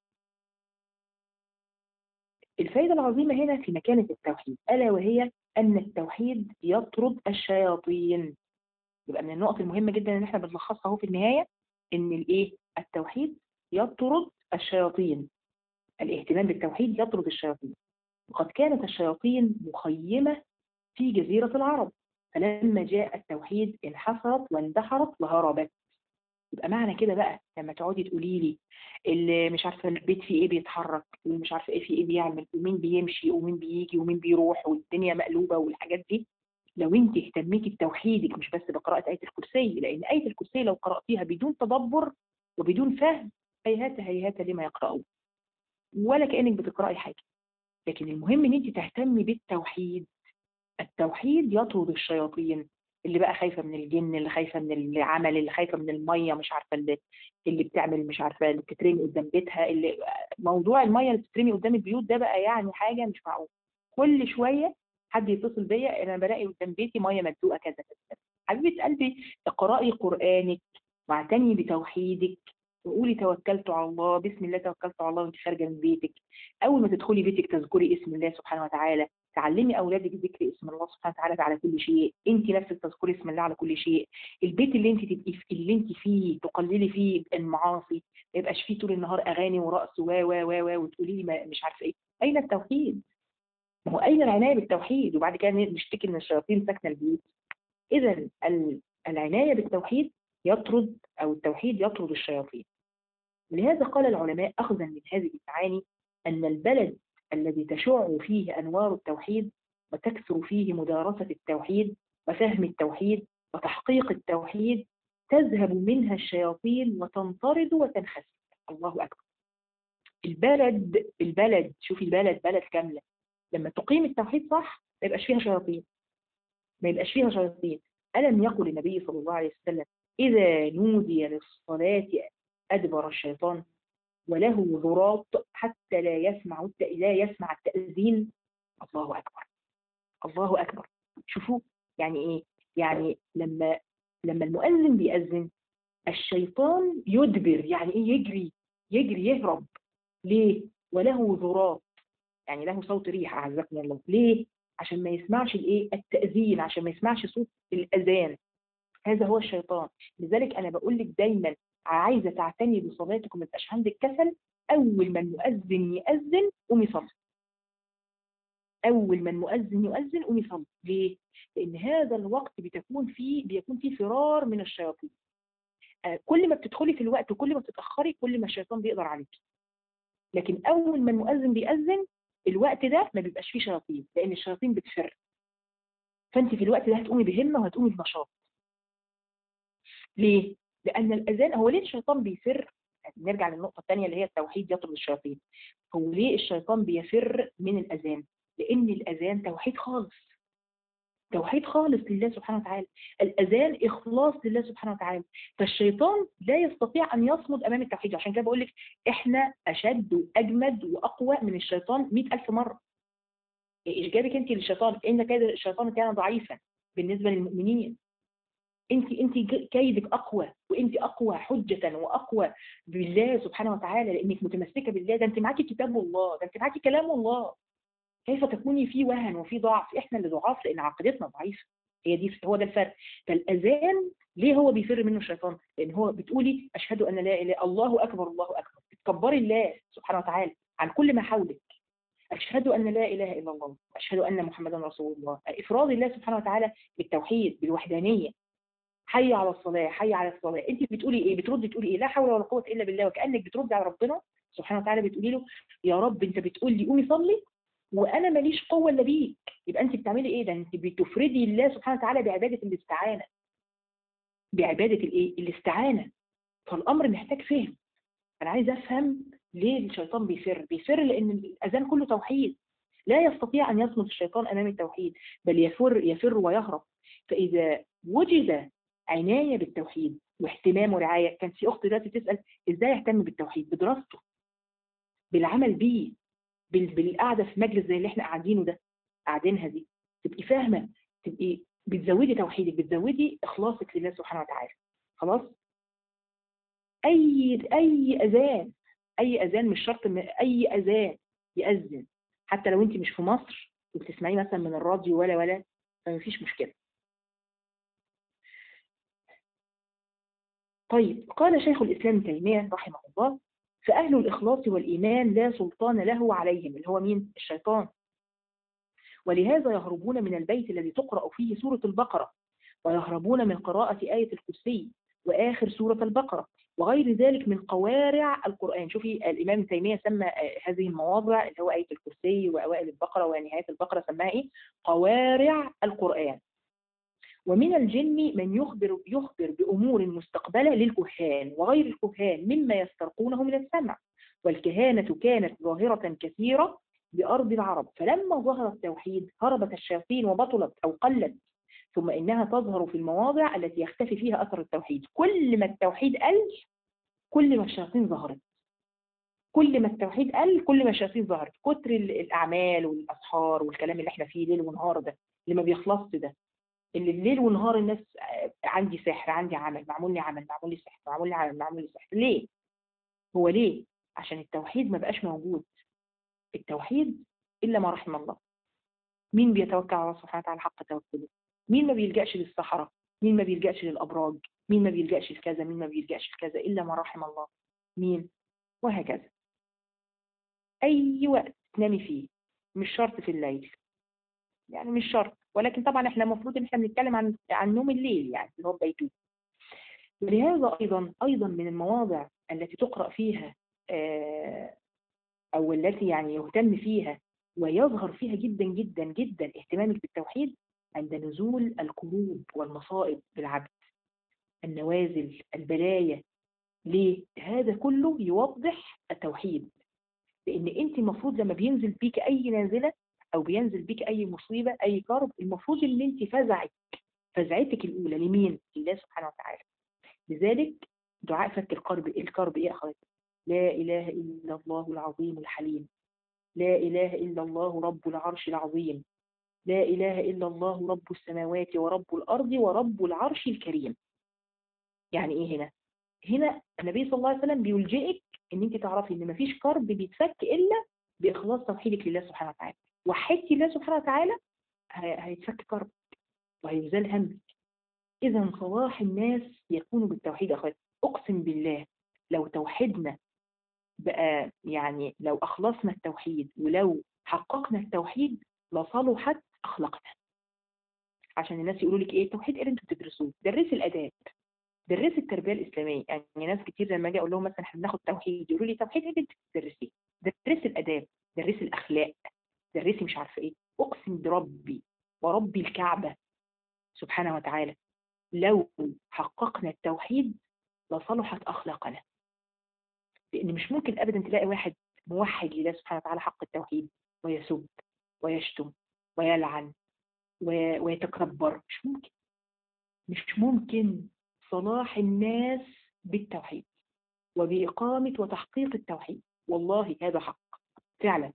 الفائدة العظيمة هنا في مكانة التوحيد، ألا وهي أن التوحيد يطرد الشياطين. يبقى من النقط المهمة جدا اللي احنا بنلخصها اهو في النهاية ان الايه؟ التوحيد يطرد الشياطين. الاهتمام بالتوحيد يطرد الشياطين. وقد كانت الشياطين مخيمة في جزيرة العرب، فلما جاء التوحيد انحصرت واندحرت وهربت. يبقى معنى كده بقى لما تقعدي تقولي لي اللي مش عارفه البيت فيه ايه بيتحرك، واللي مش عارفه ايه فيه ايه بيعمل، ومين بيمشي ومين بيجي ومين بيروح والدنيا مقلوبه والحاجات دي، لو انت اهتميتي بتوحيدك مش بس بقراءه ايه الكرسي، لان ايه الكرسي لو قراتيها بدون تدبر وبدون فهم هيهات هيهات لما يقرأون ولا كأنك بتقرأي حاجه. لكن المهم ان انت تهتمي بالتوحيد. التوحيد يطرد الشياطين، اللي بقى خايفه من الجن، اللي خايفه من العمل، اللي خايفه من الميه، مش عارفه اللي, اللي بتعمل مش عارفه اللي بتترمي قدام بيتها، اللي موضوع الميه اللي بتترمي قدام البيوت ده بقى يعني حاجه مش معقوله. كل شويه حد يتصل بيا انا بلاقي قدام بيتي ميه مدلوقه كذا كذا. حبيبه قلبي اقرأي قرآنك واعتني بتوحيدك وقولي توكلت على الله، بسم الله توكلت على الله وانت خارجه من بيتك. اول ما تدخلي بيتك تذكري اسم الله سبحانه وتعالى، تعلمي اولادك ذكر اسم الله سبحانه وتعالى على كل شيء، انت نفسك تذكري اسم الله على كل شيء. البيت اللي انت تبقي في اللي انت فيه تقللي فيه المعاصي، ما يبقاش فيه طول النهار اغاني ورقص و و و و وتقولي لي مش عارفه ايه. اين التوحيد؟ ما هو اين العنايه بالتوحيد؟ وبعد كده نشتكي ان الشياطين ساكنه البيوت. اذا العنايه بالتوحيد يطرد او التوحيد يطرد الشياطين. لهذا قال العلماء اخذا من هذه المعاني ان البلد الذي تشع فيه أنوار التوحيد وتكثر فيه مدارسة التوحيد وفهم التوحيد وتحقيق التوحيد تذهب منها الشياطين وتنطرد وتنخسف. الله أكبر. البلد البلد شوفي البلد بلد كاملة لما تقيم التوحيد صح ما يبقاش فيها شياطين، ما يبقاش فيها شياطين. ألم يقل النبي صلى الله عليه وسلم إذا نودي للصلاة أدبر الشيطان وله ذراط حتى لا يسمع لا يسمع التأذين. الله أكبر. الله أكبر. شوفوا يعني إيه؟ يعني لما لما المؤذن بيأذن الشيطان يدبر، يعني إيه؟ يجري يجري يهرب. ليه؟ وله ذراط يعني له صوت ريح أعزكم الله. ليه؟ عشان ما يسمعش الإيه؟ التأذين، عشان ما يسمعش صوت الأذان. هذا هو الشيطان. لذلك أنا بقول لك دايما عايزة تعتني بصلاتك وما تبقاش عندك كسل. أول ما المؤذن يأذن قومي صلي. أول ما المؤذن يؤذن قومي صلي. ليه؟ لأن هذا الوقت بتكون فيه بيكون فيه فرار من الشياطين. آه كل ما بتدخلي في الوقت وكل ما بتتأخري كل ما الشيطان بيقدر عليك. لكن أول ما المؤذن بيأذن الوقت ده ما بيبقاش فيه شياطين، لأن الشياطين بتفر. فأنت في الوقت ده هتقومي بهمة وهتقومي بنشاط. ليه؟ لأن الأذان هو ليه الشيطان بيفر؟ نرجع للنقطة الثانية اللي هي التوحيد يطرد الشياطين. هو ليه الشيطان بيفر من الأذان؟ لأن الأذان توحيد خالص. توحيد خالص لله سبحانه وتعالى. الأذان إخلاص لله سبحانه وتعالى. فالشيطان لا يستطيع أن يصمد أمام التوحيد. عشان كده بقول لك إحنا أشد وأجمد وأقوى من الشيطان مئة ألف مرة. إيش جابك أنت للشيطان؟ إن كيد الشيطان كان ضعيفا بالنسبة للمؤمنين. انت انت كيدك اقوى، وانت اقوى حجة واقوى بالله سبحانه وتعالى لانك متمسكة بالله. ده انت معاكي كتاب الله، ده انت معاكي كلام الله. كيف تكوني في وهن وفي ضعف؟ احنا اللي ضعاف لان عقيدتنا ضعيفة. هي دي هو ده الفرق. فالاذان ليه هو بيفر منه الشيطان؟ لان هو بتقولي اشهد ان لا اله الا الله اكبر الله اكبر، تكبري الله سبحانه وتعالى عن كل ما حولك. أشهد أن لا إله إلا الله، أشهد أن محمدا رسول الله. إفراد الله سبحانه وتعالى بالتوحيد بالوحدانية. حي على الصلاة، حي على الصلاة. أنت بتقولي إيه؟ بتردي تقولي إيه؟ لا حول ولا قوة إلا بالله، وكأنك بتردي على ربنا سبحانه وتعالى، بتقولي له يا رب أنت بتقول لي قومي صلي وأنا ماليش قوة إلا بيك. يبقى أنت بتعملي إيه؟ ده أنت بتفردي الله سبحانه وتعالى بعبادة الاستعانة، بعبادة الإيه؟ الاستعانة. فالأمر محتاج فهم. أنا عايز أفهم ليه الشيطان بيفر؟ بيفر لأن الأذان كله توحيد. لا يستطيع أن يصمد الشيطان أمام التوحيد، بل يفر يفر ويهرب. فإذا وجد عناية بالتوحيد واهتمام ورعاية، كانت في أختي دلوقتي تسأل إزاي أهتم بالتوحيد؟ بدراسته، بالعمل بيه، بال- بالقعدة في مجلس زي اللي احنا قاعدينه ده، قاعدينها دي، تبقي فاهمة، تبقي بتزودي توحيدك، بتزودي إخلاصك لله سبحانه وتعالى. خلاص؟ أي أي أذان، أي أذان مش شرط م- أي أذان يأذن، حتى لو أنت مش في مصر وبتسمعيه مثلا من الراديو ولا ولا فمفيش مشكلة. طيب، قال شيخ الإسلام ابن تيمية رحمه الله: فأهل الإخلاص والإيمان لا سلطان له عليهم، اللي هو مين؟ الشيطان. ولهذا يهربون من البيت الذي تقرأ فيه سورة البقرة، ويهربون من قراءة آية الكرسي وآخر سورة البقرة وغير ذلك من قوارع القرآن. شوفي الإمام ابن تيمية سمى هذه المواضع اللي هو آية الكرسي وأوائل البقرة ونهاية البقرة سماها إيه؟ قوارع القرآن. ومن الجن من يخبر يخبر بأمور مستقبلة للكهان وغير الكهان مما يسترقونه من السمع. والكهانة كانت ظاهرة كثيرة بأرض العرب، فلما ظهر التوحيد هربت الشياطين وبطلت أو قلت، ثم إنها تظهر في المواضع التي يختفي فيها أثر التوحيد. كل ما التوحيد قل كل ما الشياطين ظهرت، كل ما التوحيد قل كل ما الشياطين ظهرت. كتر الأعمال والأسحار والكلام اللي احنا فيه ليل ونهار ده اللي ما بيخلصش ده، اللي الليل والنهار الناس عندي سحر، عندي عمل، معمول لي عمل، معمول لي سحر، معمول لي عمل، معمول لي سحر. ليه؟ هو ليه؟ عشان التوحيد ما بقاش موجود. التوحيد إلا ما رحم الله. مين بيتوكل على الله سبحانه وتعالى حق توكله؟ مين ما بيلجأش للصحراء؟ مين ما بيلجأش للأبراج؟ مين ما بيلجأش لكذا؟ مين ما بيلجأش لكذا؟ إلا ما رحم الله. مين؟ وهكذا. أي وقت تنامي فيه، مش شرط في الليل، يعني مش شرط، ولكن طبعا احنا المفروض ان احنا بنتكلم عن عن نوم الليل، يعني اللي هو البيتوت. ولهذا ايضا ايضا من المواضع التي تقرأ فيها آه، او التي يعني يهتم فيها ويظهر فيها جدا جدا جدا اهتمامك بالتوحيد عند نزول الكروب والمصائب بالعبد، النوازل، البلايا. ليه؟ هذا كله يوضح التوحيد. لان انت المفروض لما بينزل بيك اي نازله او بينزل بيك اي مصيبه اي كرب، المفروض ان انت فزعك، فزعتك الاولى لمين؟ لله سبحانه وتعالى. لذلك دعاء فك الكرب، الكرب ايه يا اخواتي؟ لا اله الا الله العظيم الحليم، لا اله الا الله رب العرش العظيم، لا اله الا الله رب السماوات ورب الارض ورب العرش الكريم. يعني ايه هنا؟ هنا النبي صلى الله عليه وسلم بيلجئك ان انت تعرفي ان مفيش كرب بيتفك الا باخلاص توحيدك لله سبحانه وتعالى. وحدتي الله سبحانه وتعالى هي- هيتفك كرب وهيزال هم. اذا صلاح الناس يكون بالتوحيد يا اخواتي. اقسم بالله لو توحدنا بقى، يعني لو اخلصنا التوحيد ولو حققنا التوحيد لصلحت اخلاقنا. عشان الناس يقولوا لك ايه التوحيد؟ ايه اللي انتوا بتدرسوه؟ درسي الاداب، درسي التربيه الاسلاميه. يعني ناس كتير لما اجي اقول لهم مثلا احنا بناخد توحيد يقولوا لي توحيد ايه اللي انت بتدرسيه؟ درسي الاداب، درسي الاخلاق، درسي مش عارفه ايه. اقسم بربي ورب الكعبه سبحانه وتعالى لو حققنا التوحيد لصلحت اخلاقنا. لان مش ممكن ابدا تلاقي واحد موحد لله سبحانه وتعالى حق التوحيد ويسب ويشتم ويلعن و- ويتكبر. مش ممكن، مش ممكن. صلاح الناس بالتوحيد وبإقامة وتحقيق التوحيد، والله هذا حق فعلا.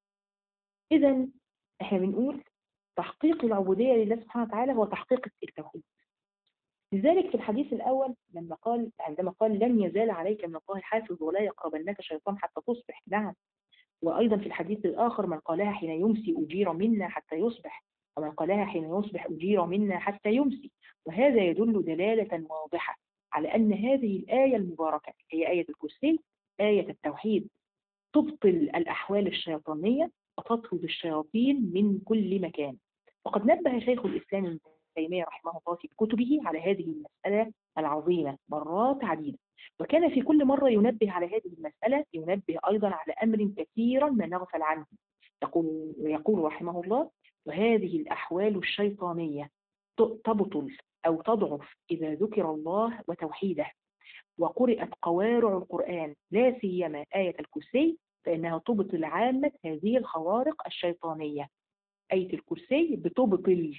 إذا احنا بنقول تحقيق العبودية لله سبحانه وتعالى هو تحقيق التوحيد. لذلك في الحديث الأول لما قال عندما قال لن يزال عليك من الله حافظ ولا يقربنك شيطان حتى تصبح. نعم. وأيضا في الحديث الآخر من قالها حين يمسي أجير منا حتى يصبح، ومن قالها حين يصبح أجير منا حتى يمسي. وهذا يدل دلالة واضحة على أن هذه الآية المباركة هي آية الكرسي، آية التوحيد، تبطل الأحوال الشيطانية وتطرد الشياطين من كل مكان. وقد نبه شيخ الإسلام ابن تيمية رحمه الله في كتبه على هذه المسألة العظيمة مرات عديدة، وكان في كل مرة ينبه على هذه المسألة ينبه أيضا على أمر كثيرا ما نغفل عنه. يقول, يقول رحمه الله: وهذه الأحوال الشيطانية تبطل أو تضعف إذا ذكر الله وتوحيده وقرأت قوارع القرآن، لا سيما آية الكرسي، فإنها تبطل عامة هذه الخوارق الشيطانية. آية الكرسي بتبطل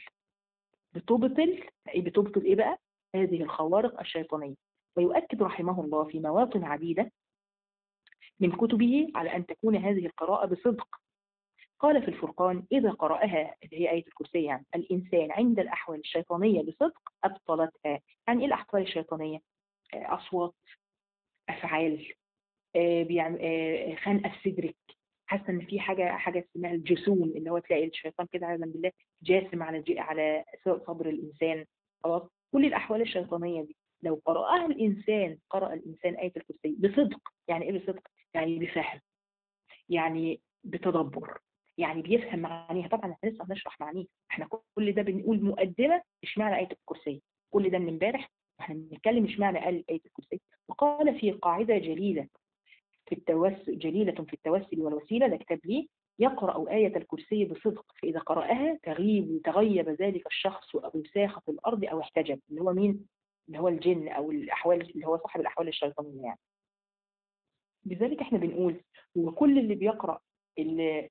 بتبطل أي بتبطل إيه بقى؟ هذه الخوارق الشيطانية. ويؤكد رحمه الله في مواطن عديدة من كتبه على أن تكون هذه القراءة بصدق. قال في الفرقان: إذا قرأها، اللي هي آية الكرسي، يعني الإنسان عند الأحوال الشيطانية بصدق أبطلتها. يعني إيه الأحوال الشيطانية؟ أصوات، أفعال، آه خنقة في صدرك، حاسة إن في حاجة حاجة اسمها الجسوم، اللي هو تلاقي الشيطان كده عياذا بالله جاسم على على صدر الإنسان. خلاص، كل الأحوال الشيطانية دي لو قرأها الإنسان قرأ الإنسان آية الكرسي بصدق. يعني إيه بصدق؟ يعني بفهم، يعني بتدبر، يعني بيفهم معانيها. طبعا احنا لسه هنشرح معانيها، احنا كل ده بنقول مقدمه اشمعنى ايه الكرسي، كل ده من امبارح احنا بنتكلم اشمعنى قال ايه الكرسي. وقال في قاعده جليله في التوسل جليله في التوسل والوسيله، ده كتاب ليه: يقرأ آية الكرسي بصدق، فإذا قرأها تغيب تغيب ذلك الشخص أو ساخ في الأرض أو احتجب. اللي هو مين؟ اللي هو الجن أو الأحوال، اللي هو صاحب الأحوال الشيطانية يعني. لذلك احنا بنقول هو كل اللي بيقرأ اللي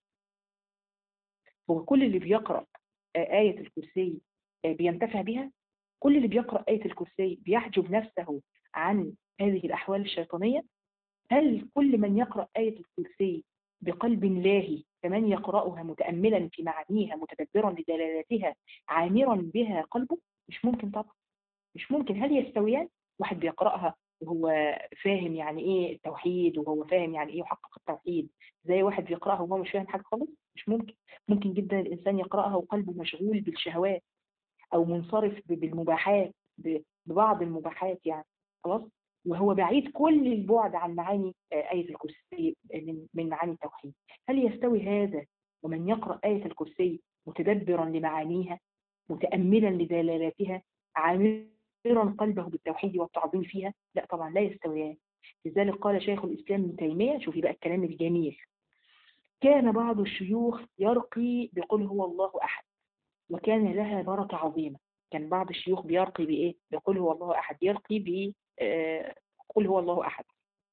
هو كل اللي بيقرأ آية الكرسي بينتفع بها. كل اللي بيقرأ آية الكرسي بيحجب نفسه عن هذه الأحوال الشيطانية. هل كل من يقرأ آية الكرسي بقلب لاهي كمن يقرأها متأملا في معانيها متدبرا لدلالاتها عامرا بها قلبه؟ مش ممكن طبعا، مش ممكن. هل يستويان؟ واحد بيقرأها وهو فاهم يعني ايه التوحيد وهو فاهم يعني ايه يحقق التوحيد، زي واحد بيقرأها وهو مش فاهم حاجة خالص؟ مش ممكن. ممكن جدا الإنسان يقرأها وقلبه مشغول بالشهوات أو منصرف بالمباحات، ببعض المباحات يعني، خلاص، وهو بعيد كل البعد عن معاني آية الكرسي من معاني التوحيد. هل يستوي هذا ومن يقرأ آية الكرسي متدبرا لمعانيها متأملا لدلالاتها عاملا قلبه بالتوحيد والتعظيم فيها؟ لا طبعا، لا يستويان. لذلك قال شيخ الإسلام ابن تيمية، شوفي بقى الكلام الجميل: كان بعض الشيوخ يرقي بقل هو الله أحد وكان لها بركة عظيمة. كان بعض الشيوخ بيرقي بإيه؟ بقل هو الله أحد، يرقي ب قل هو الله أحد،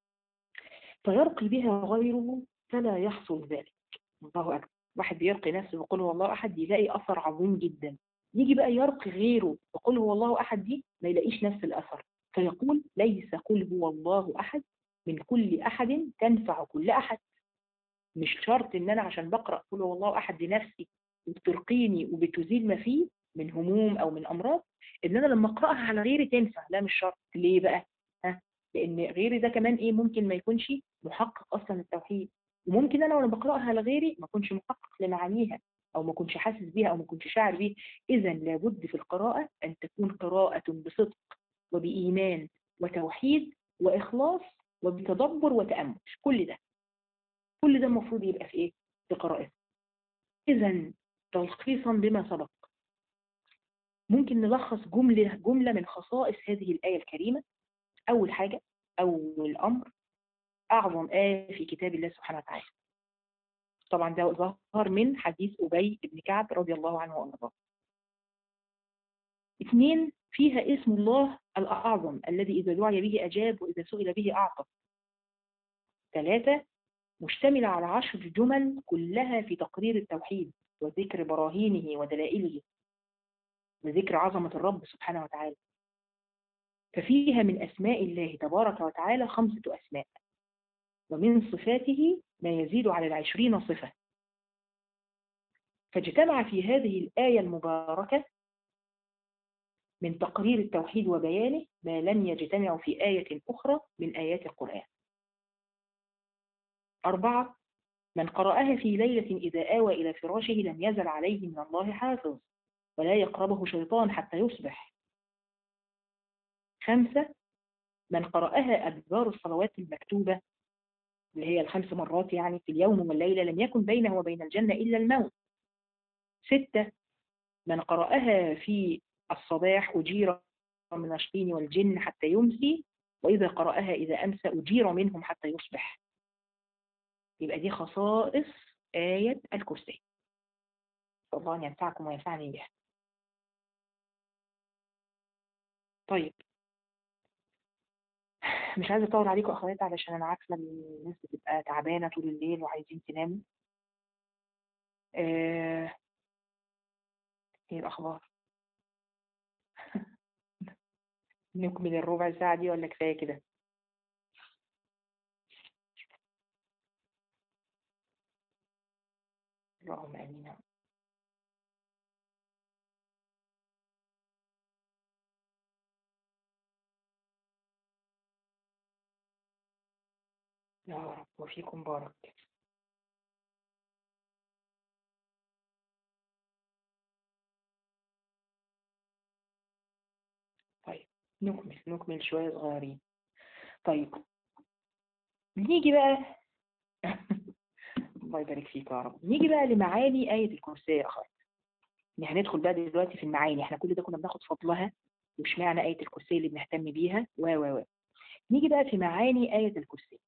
فيرقي بها غيره فلا يحصل ذلك. الله أكبر. واحد بيرقي نفسه بقول هو الله أحد يلاقي أثر عظيم جدا، يجي بقى يرقي غيره بقول هو الله أحد دي ما يلاقيش نفس الأثر، فيقول: ليس قل هو الله أحد من كل أحد تنفع كل أحد. مش شرط إن أنا عشان بقرأ قل هو الله أحد لنفسي وبترقيني وبتزيل ما فيه من هموم أو من أمراض، إن أنا لما أقرأها على غيري تنفع. لا مش شرط. ليه بقى؟ ها؟ لأن غيري ده كمان إيه؟ ممكن ما يكونش محقق أصلا التوحيد، وممكن أنا وأنا بقرأها على غيري ما أكونش محقق لمعانيها أو ما أكونش حاسس بيها أو ما أكونش شاعر بيها. إذا لابد في القراءة أن تكون قراءة بصدق وبإيمان وتوحيد وإخلاص وبتدبر وتأمل. كل ده كل ده المفروض يبقى في إيه؟ في قراءته. إذا تلخيصا لما سبق، ممكن نلخص جملة جملة من خصائص هذه الآية الكريمة. أول حاجة، أول أمر، أعظم آية في كتاب الله سبحانه وتعالى. طبعا ده ظهر من حديث أبي بن كعب رضي الله عنه وأرضاه. اثنين، فيها اسم الله الأعظم الذي إذا دعي به أجاب وإذا سئل به أعطى. ثلاثة، مشتملة على عشر جمل كلها في تقرير التوحيد وذكر براهينه ودلائله وذكر عظمة الرب سبحانه وتعالى. ففيها من أسماء الله تبارك وتعالى خمسة أسماء، ومن صفاته ما يزيد على العشرين صفة. فاجتمع في هذه الآية المباركة من تقرير التوحيد وبيانه ما لم يجتمع في آية أخرى من آيات القرآن. أربعة، من قرأها في ليلة إذا آوى إلى فراشه لم يزل عليه من الله حافظ ولا يقربه شيطان حتى يصبح. خمسة، من قرأها أدبار الصلوات المكتوبة اللي هي الخمس مرات يعني في اليوم والليلة، لم يكن بينه وبين الجنة إلا الموت. ستة، من قرأها في الصباح أجير من الشياطين والجن حتى يمسي، وإذا قرأها إذا أمسى أجير منهم حتى يصبح. يبقى دي خصائص آية الكرسي. الله أن ينفعكم وينفعني بها. طيب، مش عايزة أطول عليكم أخوات، علشان أنا عارفة الناس بتبقى تعبانة طول الليل وعايزين تناموا. آه، إيه الأخبار؟ نكمل الربع ساعة دي ولا كفاية كده؟ اللهم آمين. يا رب وفيكم بارك. طيب، نكمل نكمل شوية صغيرين. طيب، نيجي بقى الله يبارك فيك يا رب. نيجي بقى لمعاني آية الكرسي يا أخوات. يعني هندخل بقى دلوقتي في المعاني. احنا كل ده كنا بناخد فضلها وش معنى آية الكرسي اللي بنهتم بيها و و و نيجي بقى في معاني آية الكرسي.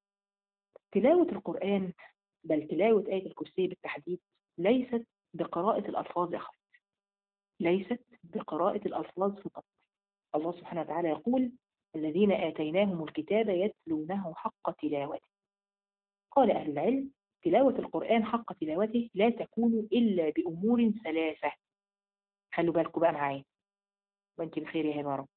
تلاوة القرآن، بل تلاوة آية الكرسي بالتحديد، ليست بقراءة الألفاظ يا أخوات، ليست بقراءة الألفاظ فقط. الله سبحانه وتعالى يقول: الذين آتيناهم الكتاب يتلونه حق تلاوته. قال أهل العلم: تلاوة القرآن حق تلاوته لا تكون إلا بأمور ثلاثة. خلوا بالكم بقى معايا وانت بخير يا رب.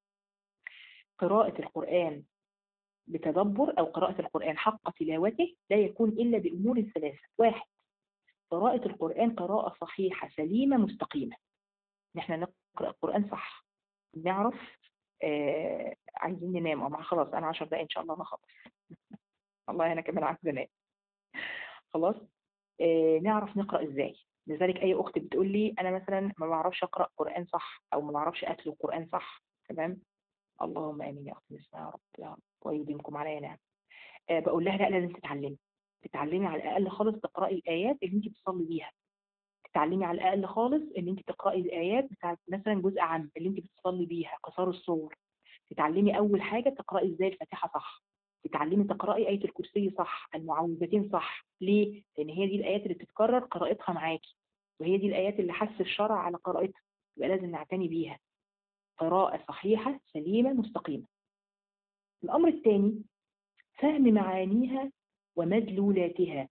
قراءة القرآن بتدبر أو قراءة القرآن حق تلاوته لا يكون إلا بأمور ثلاثة. واحد، قراءة القرآن قراءة صحيحة سليمة مستقيمة. نحن نقرأ القرآن صح، نعرف آه عايزين ننام أو خلاص أنا عشر دقايق إن شاء الله نخلص والله أنا كمان عايزة أنام خلاص. آه نعرف نقرأ إزاي. لذلك أي أخت بتقول لي أنا مثلا ما بعرفش أقرأ قرآن صح أو ما بعرفش أتلو القرآن صح، تمام، اللهم آمين يا أختي نسمع يا رب يا رب ويديمكم عليا نعم. آه بقول لها لا، لازم تتعلمي تتعلمي على الأقل خالص تقرأي الآيات اللي أنت بتصلي بيها. تتعلمي على الأقل خالص إن أنت تقرأي الآيات بتاعت مثلا جزء عام اللي أنت بتصلي بيها، قصار الصور. تتعلمي أول حاجة تقرأي إزاي الفاتحة صح. تتعلمي تقرأي آية الكرسي صح، المعوذتين صح. ليه؟ لأن هي دي الآيات اللي بتتكرر قراءتها معاكي، وهي دي الآيات اللي حث الشرع على قراءتها، يبقى لازم نعتني بيها. قراءة صحيحة سليمة مستقيمة. الأمر الثاني، فهم معانيها ومدلولاتها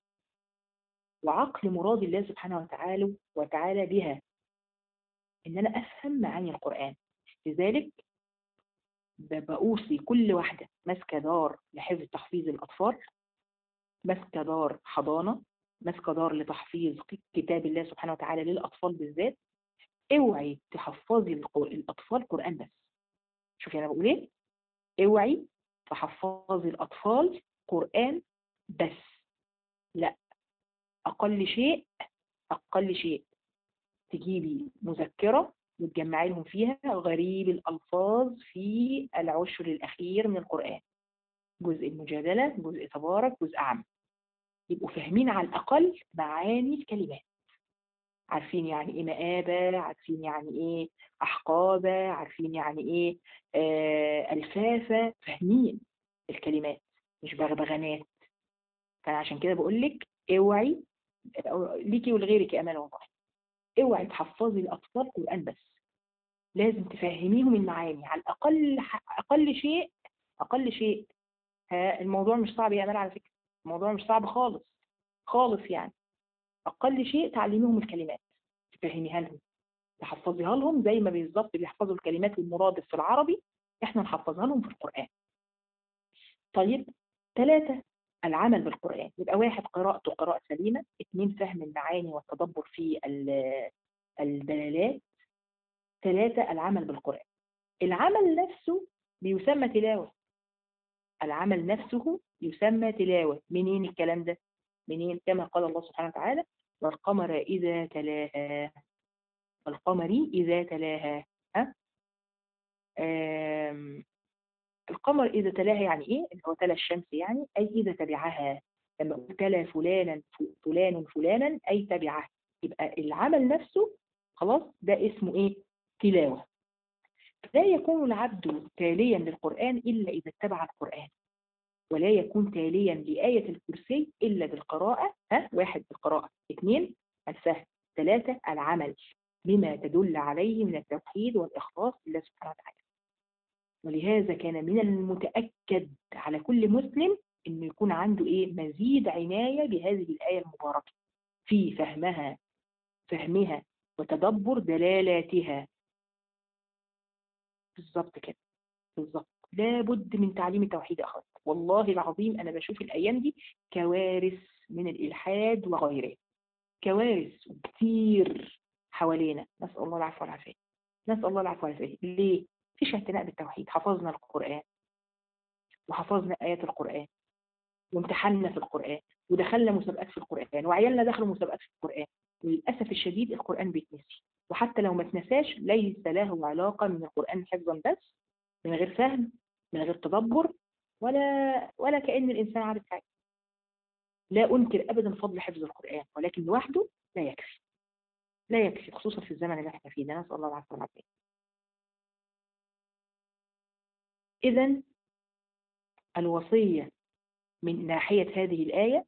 وعقل مراد الله سبحانه وتعالى وتعالى بها، إن أنا أفهم معاني القرآن. لذلك بأوصي كل واحدة ماسكة دار لحفظ تحفيظ الأطفال، ماسكة دار حضانة، ماسكة دار لتحفيظ كتاب الله سبحانه وتعالى للأطفال بالذات، اوعي تحفظي الأطفال قرآن بس. شوفي أنا بقول إيه؟ اوعي تحفظي الأطفال قرآن بس، لا. أقل شيء أقل شيء تجيبي مذكرة وتجمعي لهم فيها غريب الألفاظ في العشر الأخير من القرآن، جزء المجادلة، جزء تبارك، جزء عام، يبقوا فاهمين على الأقل معاني الكلمات، عارفين يعني إيه مآبة، عارفين يعني إيه أحقابة، عارفين يعني إيه آه ألفافة، فاهمين الكلمات مش بغبغانات. فعشان كده بقول لك اوعي، ليكي ولغيرك يا أمان والله، اوعي تحفظي الأطفال قرآن بس، لازم تفهميهم المعاني على الأقل. أقل شيء أقل شيء ها، الموضوع مش صعب يا أمال على فكرة، الموضوع مش صعب خالص خالص يعني. أقل شيء تعلميهم الكلمات، تفهميها لهم، تحفظيها لهم زي ما بالظبط بيحفظوا الكلمات والمرادف في العربي، احنا نحفظها لهم في القرآن. طيب، ثلاثة، العمل بالقرآن. يبقى واحد، قراءته قراءة سليمة. اثنين، فهم المعاني والتدبر في الدلالات. ثلاثة، العمل بالقرآن. العمل نفسه بيسمى تلاوة، العمل نفسه يسمى تلاوة. منين الكلام ده؟ منين؟ كما قال الله سبحانه وتعالى: والقمر إذا تلاها، والقمر إذا تلاها. ها؟ القمر إذا تلاها يعني إيه؟ اللي هو تلا الشمس يعني، أي إذا تبعها. لما أقول تلا فلانا فلان فلانا أي تبعه، يبقى العمل نفسه خلاص ده اسمه إيه؟ تلاوة. لا يكون العبد تاليا للقرآن إلا إذا اتبع القرآن، ولا يكون تاليا لآية الكرسي إلا بالقراءة. ها، واحد بالقراءة، اثنين الفهم، ثلاثة العمل بما تدل عليه من التوحيد والإخلاص لله سبحانه وتعالى. ولهذا كان من المتأكد على كل مسلم إنه يكون عنده إيه؟ مزيد عناية بهذه الآية المباركة في فهمها فهمها وتدبر دلالاتها. بالظبط كده، بالظبط. لابد من تعليم التوحيد يا أخوات. والله العظيم أنا بشوف الأيام دي كوارث من الإلحاد وغيره، كوارث كتير حوالينا، نسأل الله العفو والعافية، نسأل الله العفو والعافية. ليه؟ مفيش اعتناء بالتوحيد. حفظنا القرآن وحفظنا آيات القرآن وامتحنا في القرآن ودخلنا مسابقات في القرآن وعيالنا دخلوا مسابقات في القرآن، وللأسف الشديد القرآن بيتنسي. وحتى لو ما اتنساش ليس له علاقة من القرآن حفظا بس، من غير فهم، من غير تدبر، ولا ولا كأن الإنسان عارف حاجة. لا أنكر أبدا فضل حفظ القرآن، ولكن لوحده لا يكفي، لا يكفي، خصوصا في الزمن اللي احنا فيه ده، نسأل الله العافية والعافية. إذن الوصية من ناحية هذه الآية،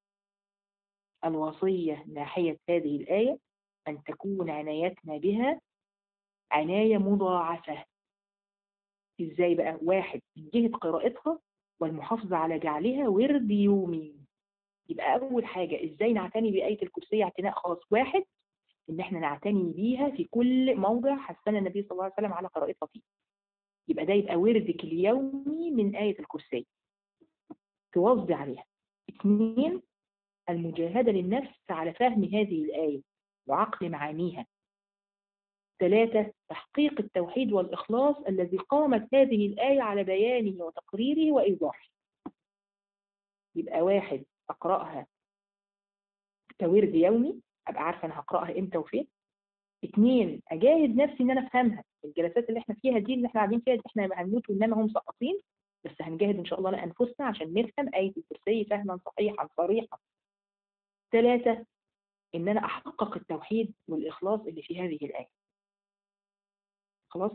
الوصية ناحية هذه الآية أن تكون عنايتنا بها عناية مضاعفة. إزاي بقى؟ واحد، من جهة قراءتها والمحافظة على جعلها ورد يومي. يبقى أول حاجة إزاي نعتني بآية الكرسي اعتناء خاص. واحد، إن إحنا نعتني بيها في كل موضع حثنا النبي صلى الله عليه وسلم على قراءتها فيه. يبقى ده يبقى وردك اليومي من آية الكرسي، تواظبي عليها. اثنين، المجاهدة للنفس على فهم هذه الآية وعقل معانيها. ثلاثة، تحقيق التوحيد والإخلاص الذي قامت هذه الآية على بيانه وتقريره وإيضاحه. يبقى واحد، أقرأها كورد يومي، أبقى عارفة أنا هقرأها إمتى وفين. اثنين، أجاهد نفسي إن أنا أفهمها. الجلسات اللي إحنا فيها دي، اللي إحنا قاعدين فيها دي، إحنا هنموت وإنما هم سقطين، بس هنجاهد إن شاء الله لأنفسنا عشان نفهم آية الكرسي فهما صحيحا صريحا. ثلاثة، إن أنا أحقق التوحيد والإخلاص اللي في هذه الآية. خلاص؟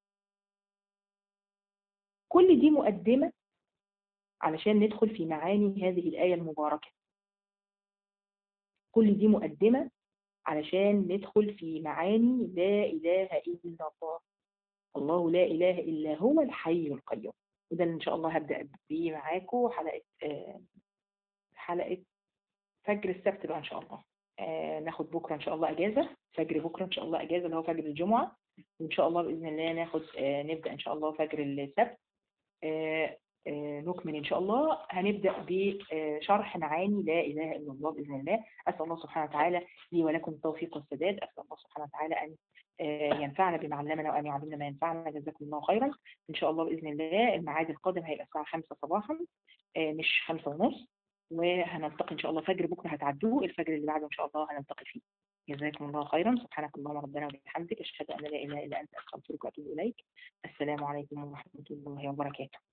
كل دي مقدمة علشان ندخل في معاني هذه الآية المباركة. كل دي مقدمة علشان ندخل في معاني لا إله إلا الله، الله لا إله إلا هو الحي القيوم. وده إن شاء الله هبدأ بيه معاكم حلقة آه حلقة فجر السبت بقى إن شاء الله. آه ناخد بكرة إن شاء الله أجازة، فجر بكرة إن شاء الله أجازة اللي هو فجر الجمعة، وإن شاء الله بإذن الله ناخد آه نبدأ إن شاء الله فجر السبت. آه آه نكمل إن شاء الله. هنبدأ بشرح معاني لا إله إلا الله بإذن الله. أسأل الله سبحانه وتعالى لي ولكم التوفيق والسداد. أسأل الله سبحانه وتعالى أن ينفعنا بما علمنا وأن يعلمنا ما ينفعنا. جزاكم الله خيرا. إن شاء الله بإذن الله الميعاد القادم هيبقى الساعة خمسة صباحا مش خمسة ونص، وهنلتقي إن شاء الله فجر بكرة هتعدوه، الفجر اللي بعده إن شاء الله هنلتقي فيه. جزاكم الله خيرا. سبحانك اللهم ربنا وبحمدك، أشهد أن لا إله إلا أنت، أستغفرك وأتوب إليك. السلام عليكم ورحمة الله وبركاته.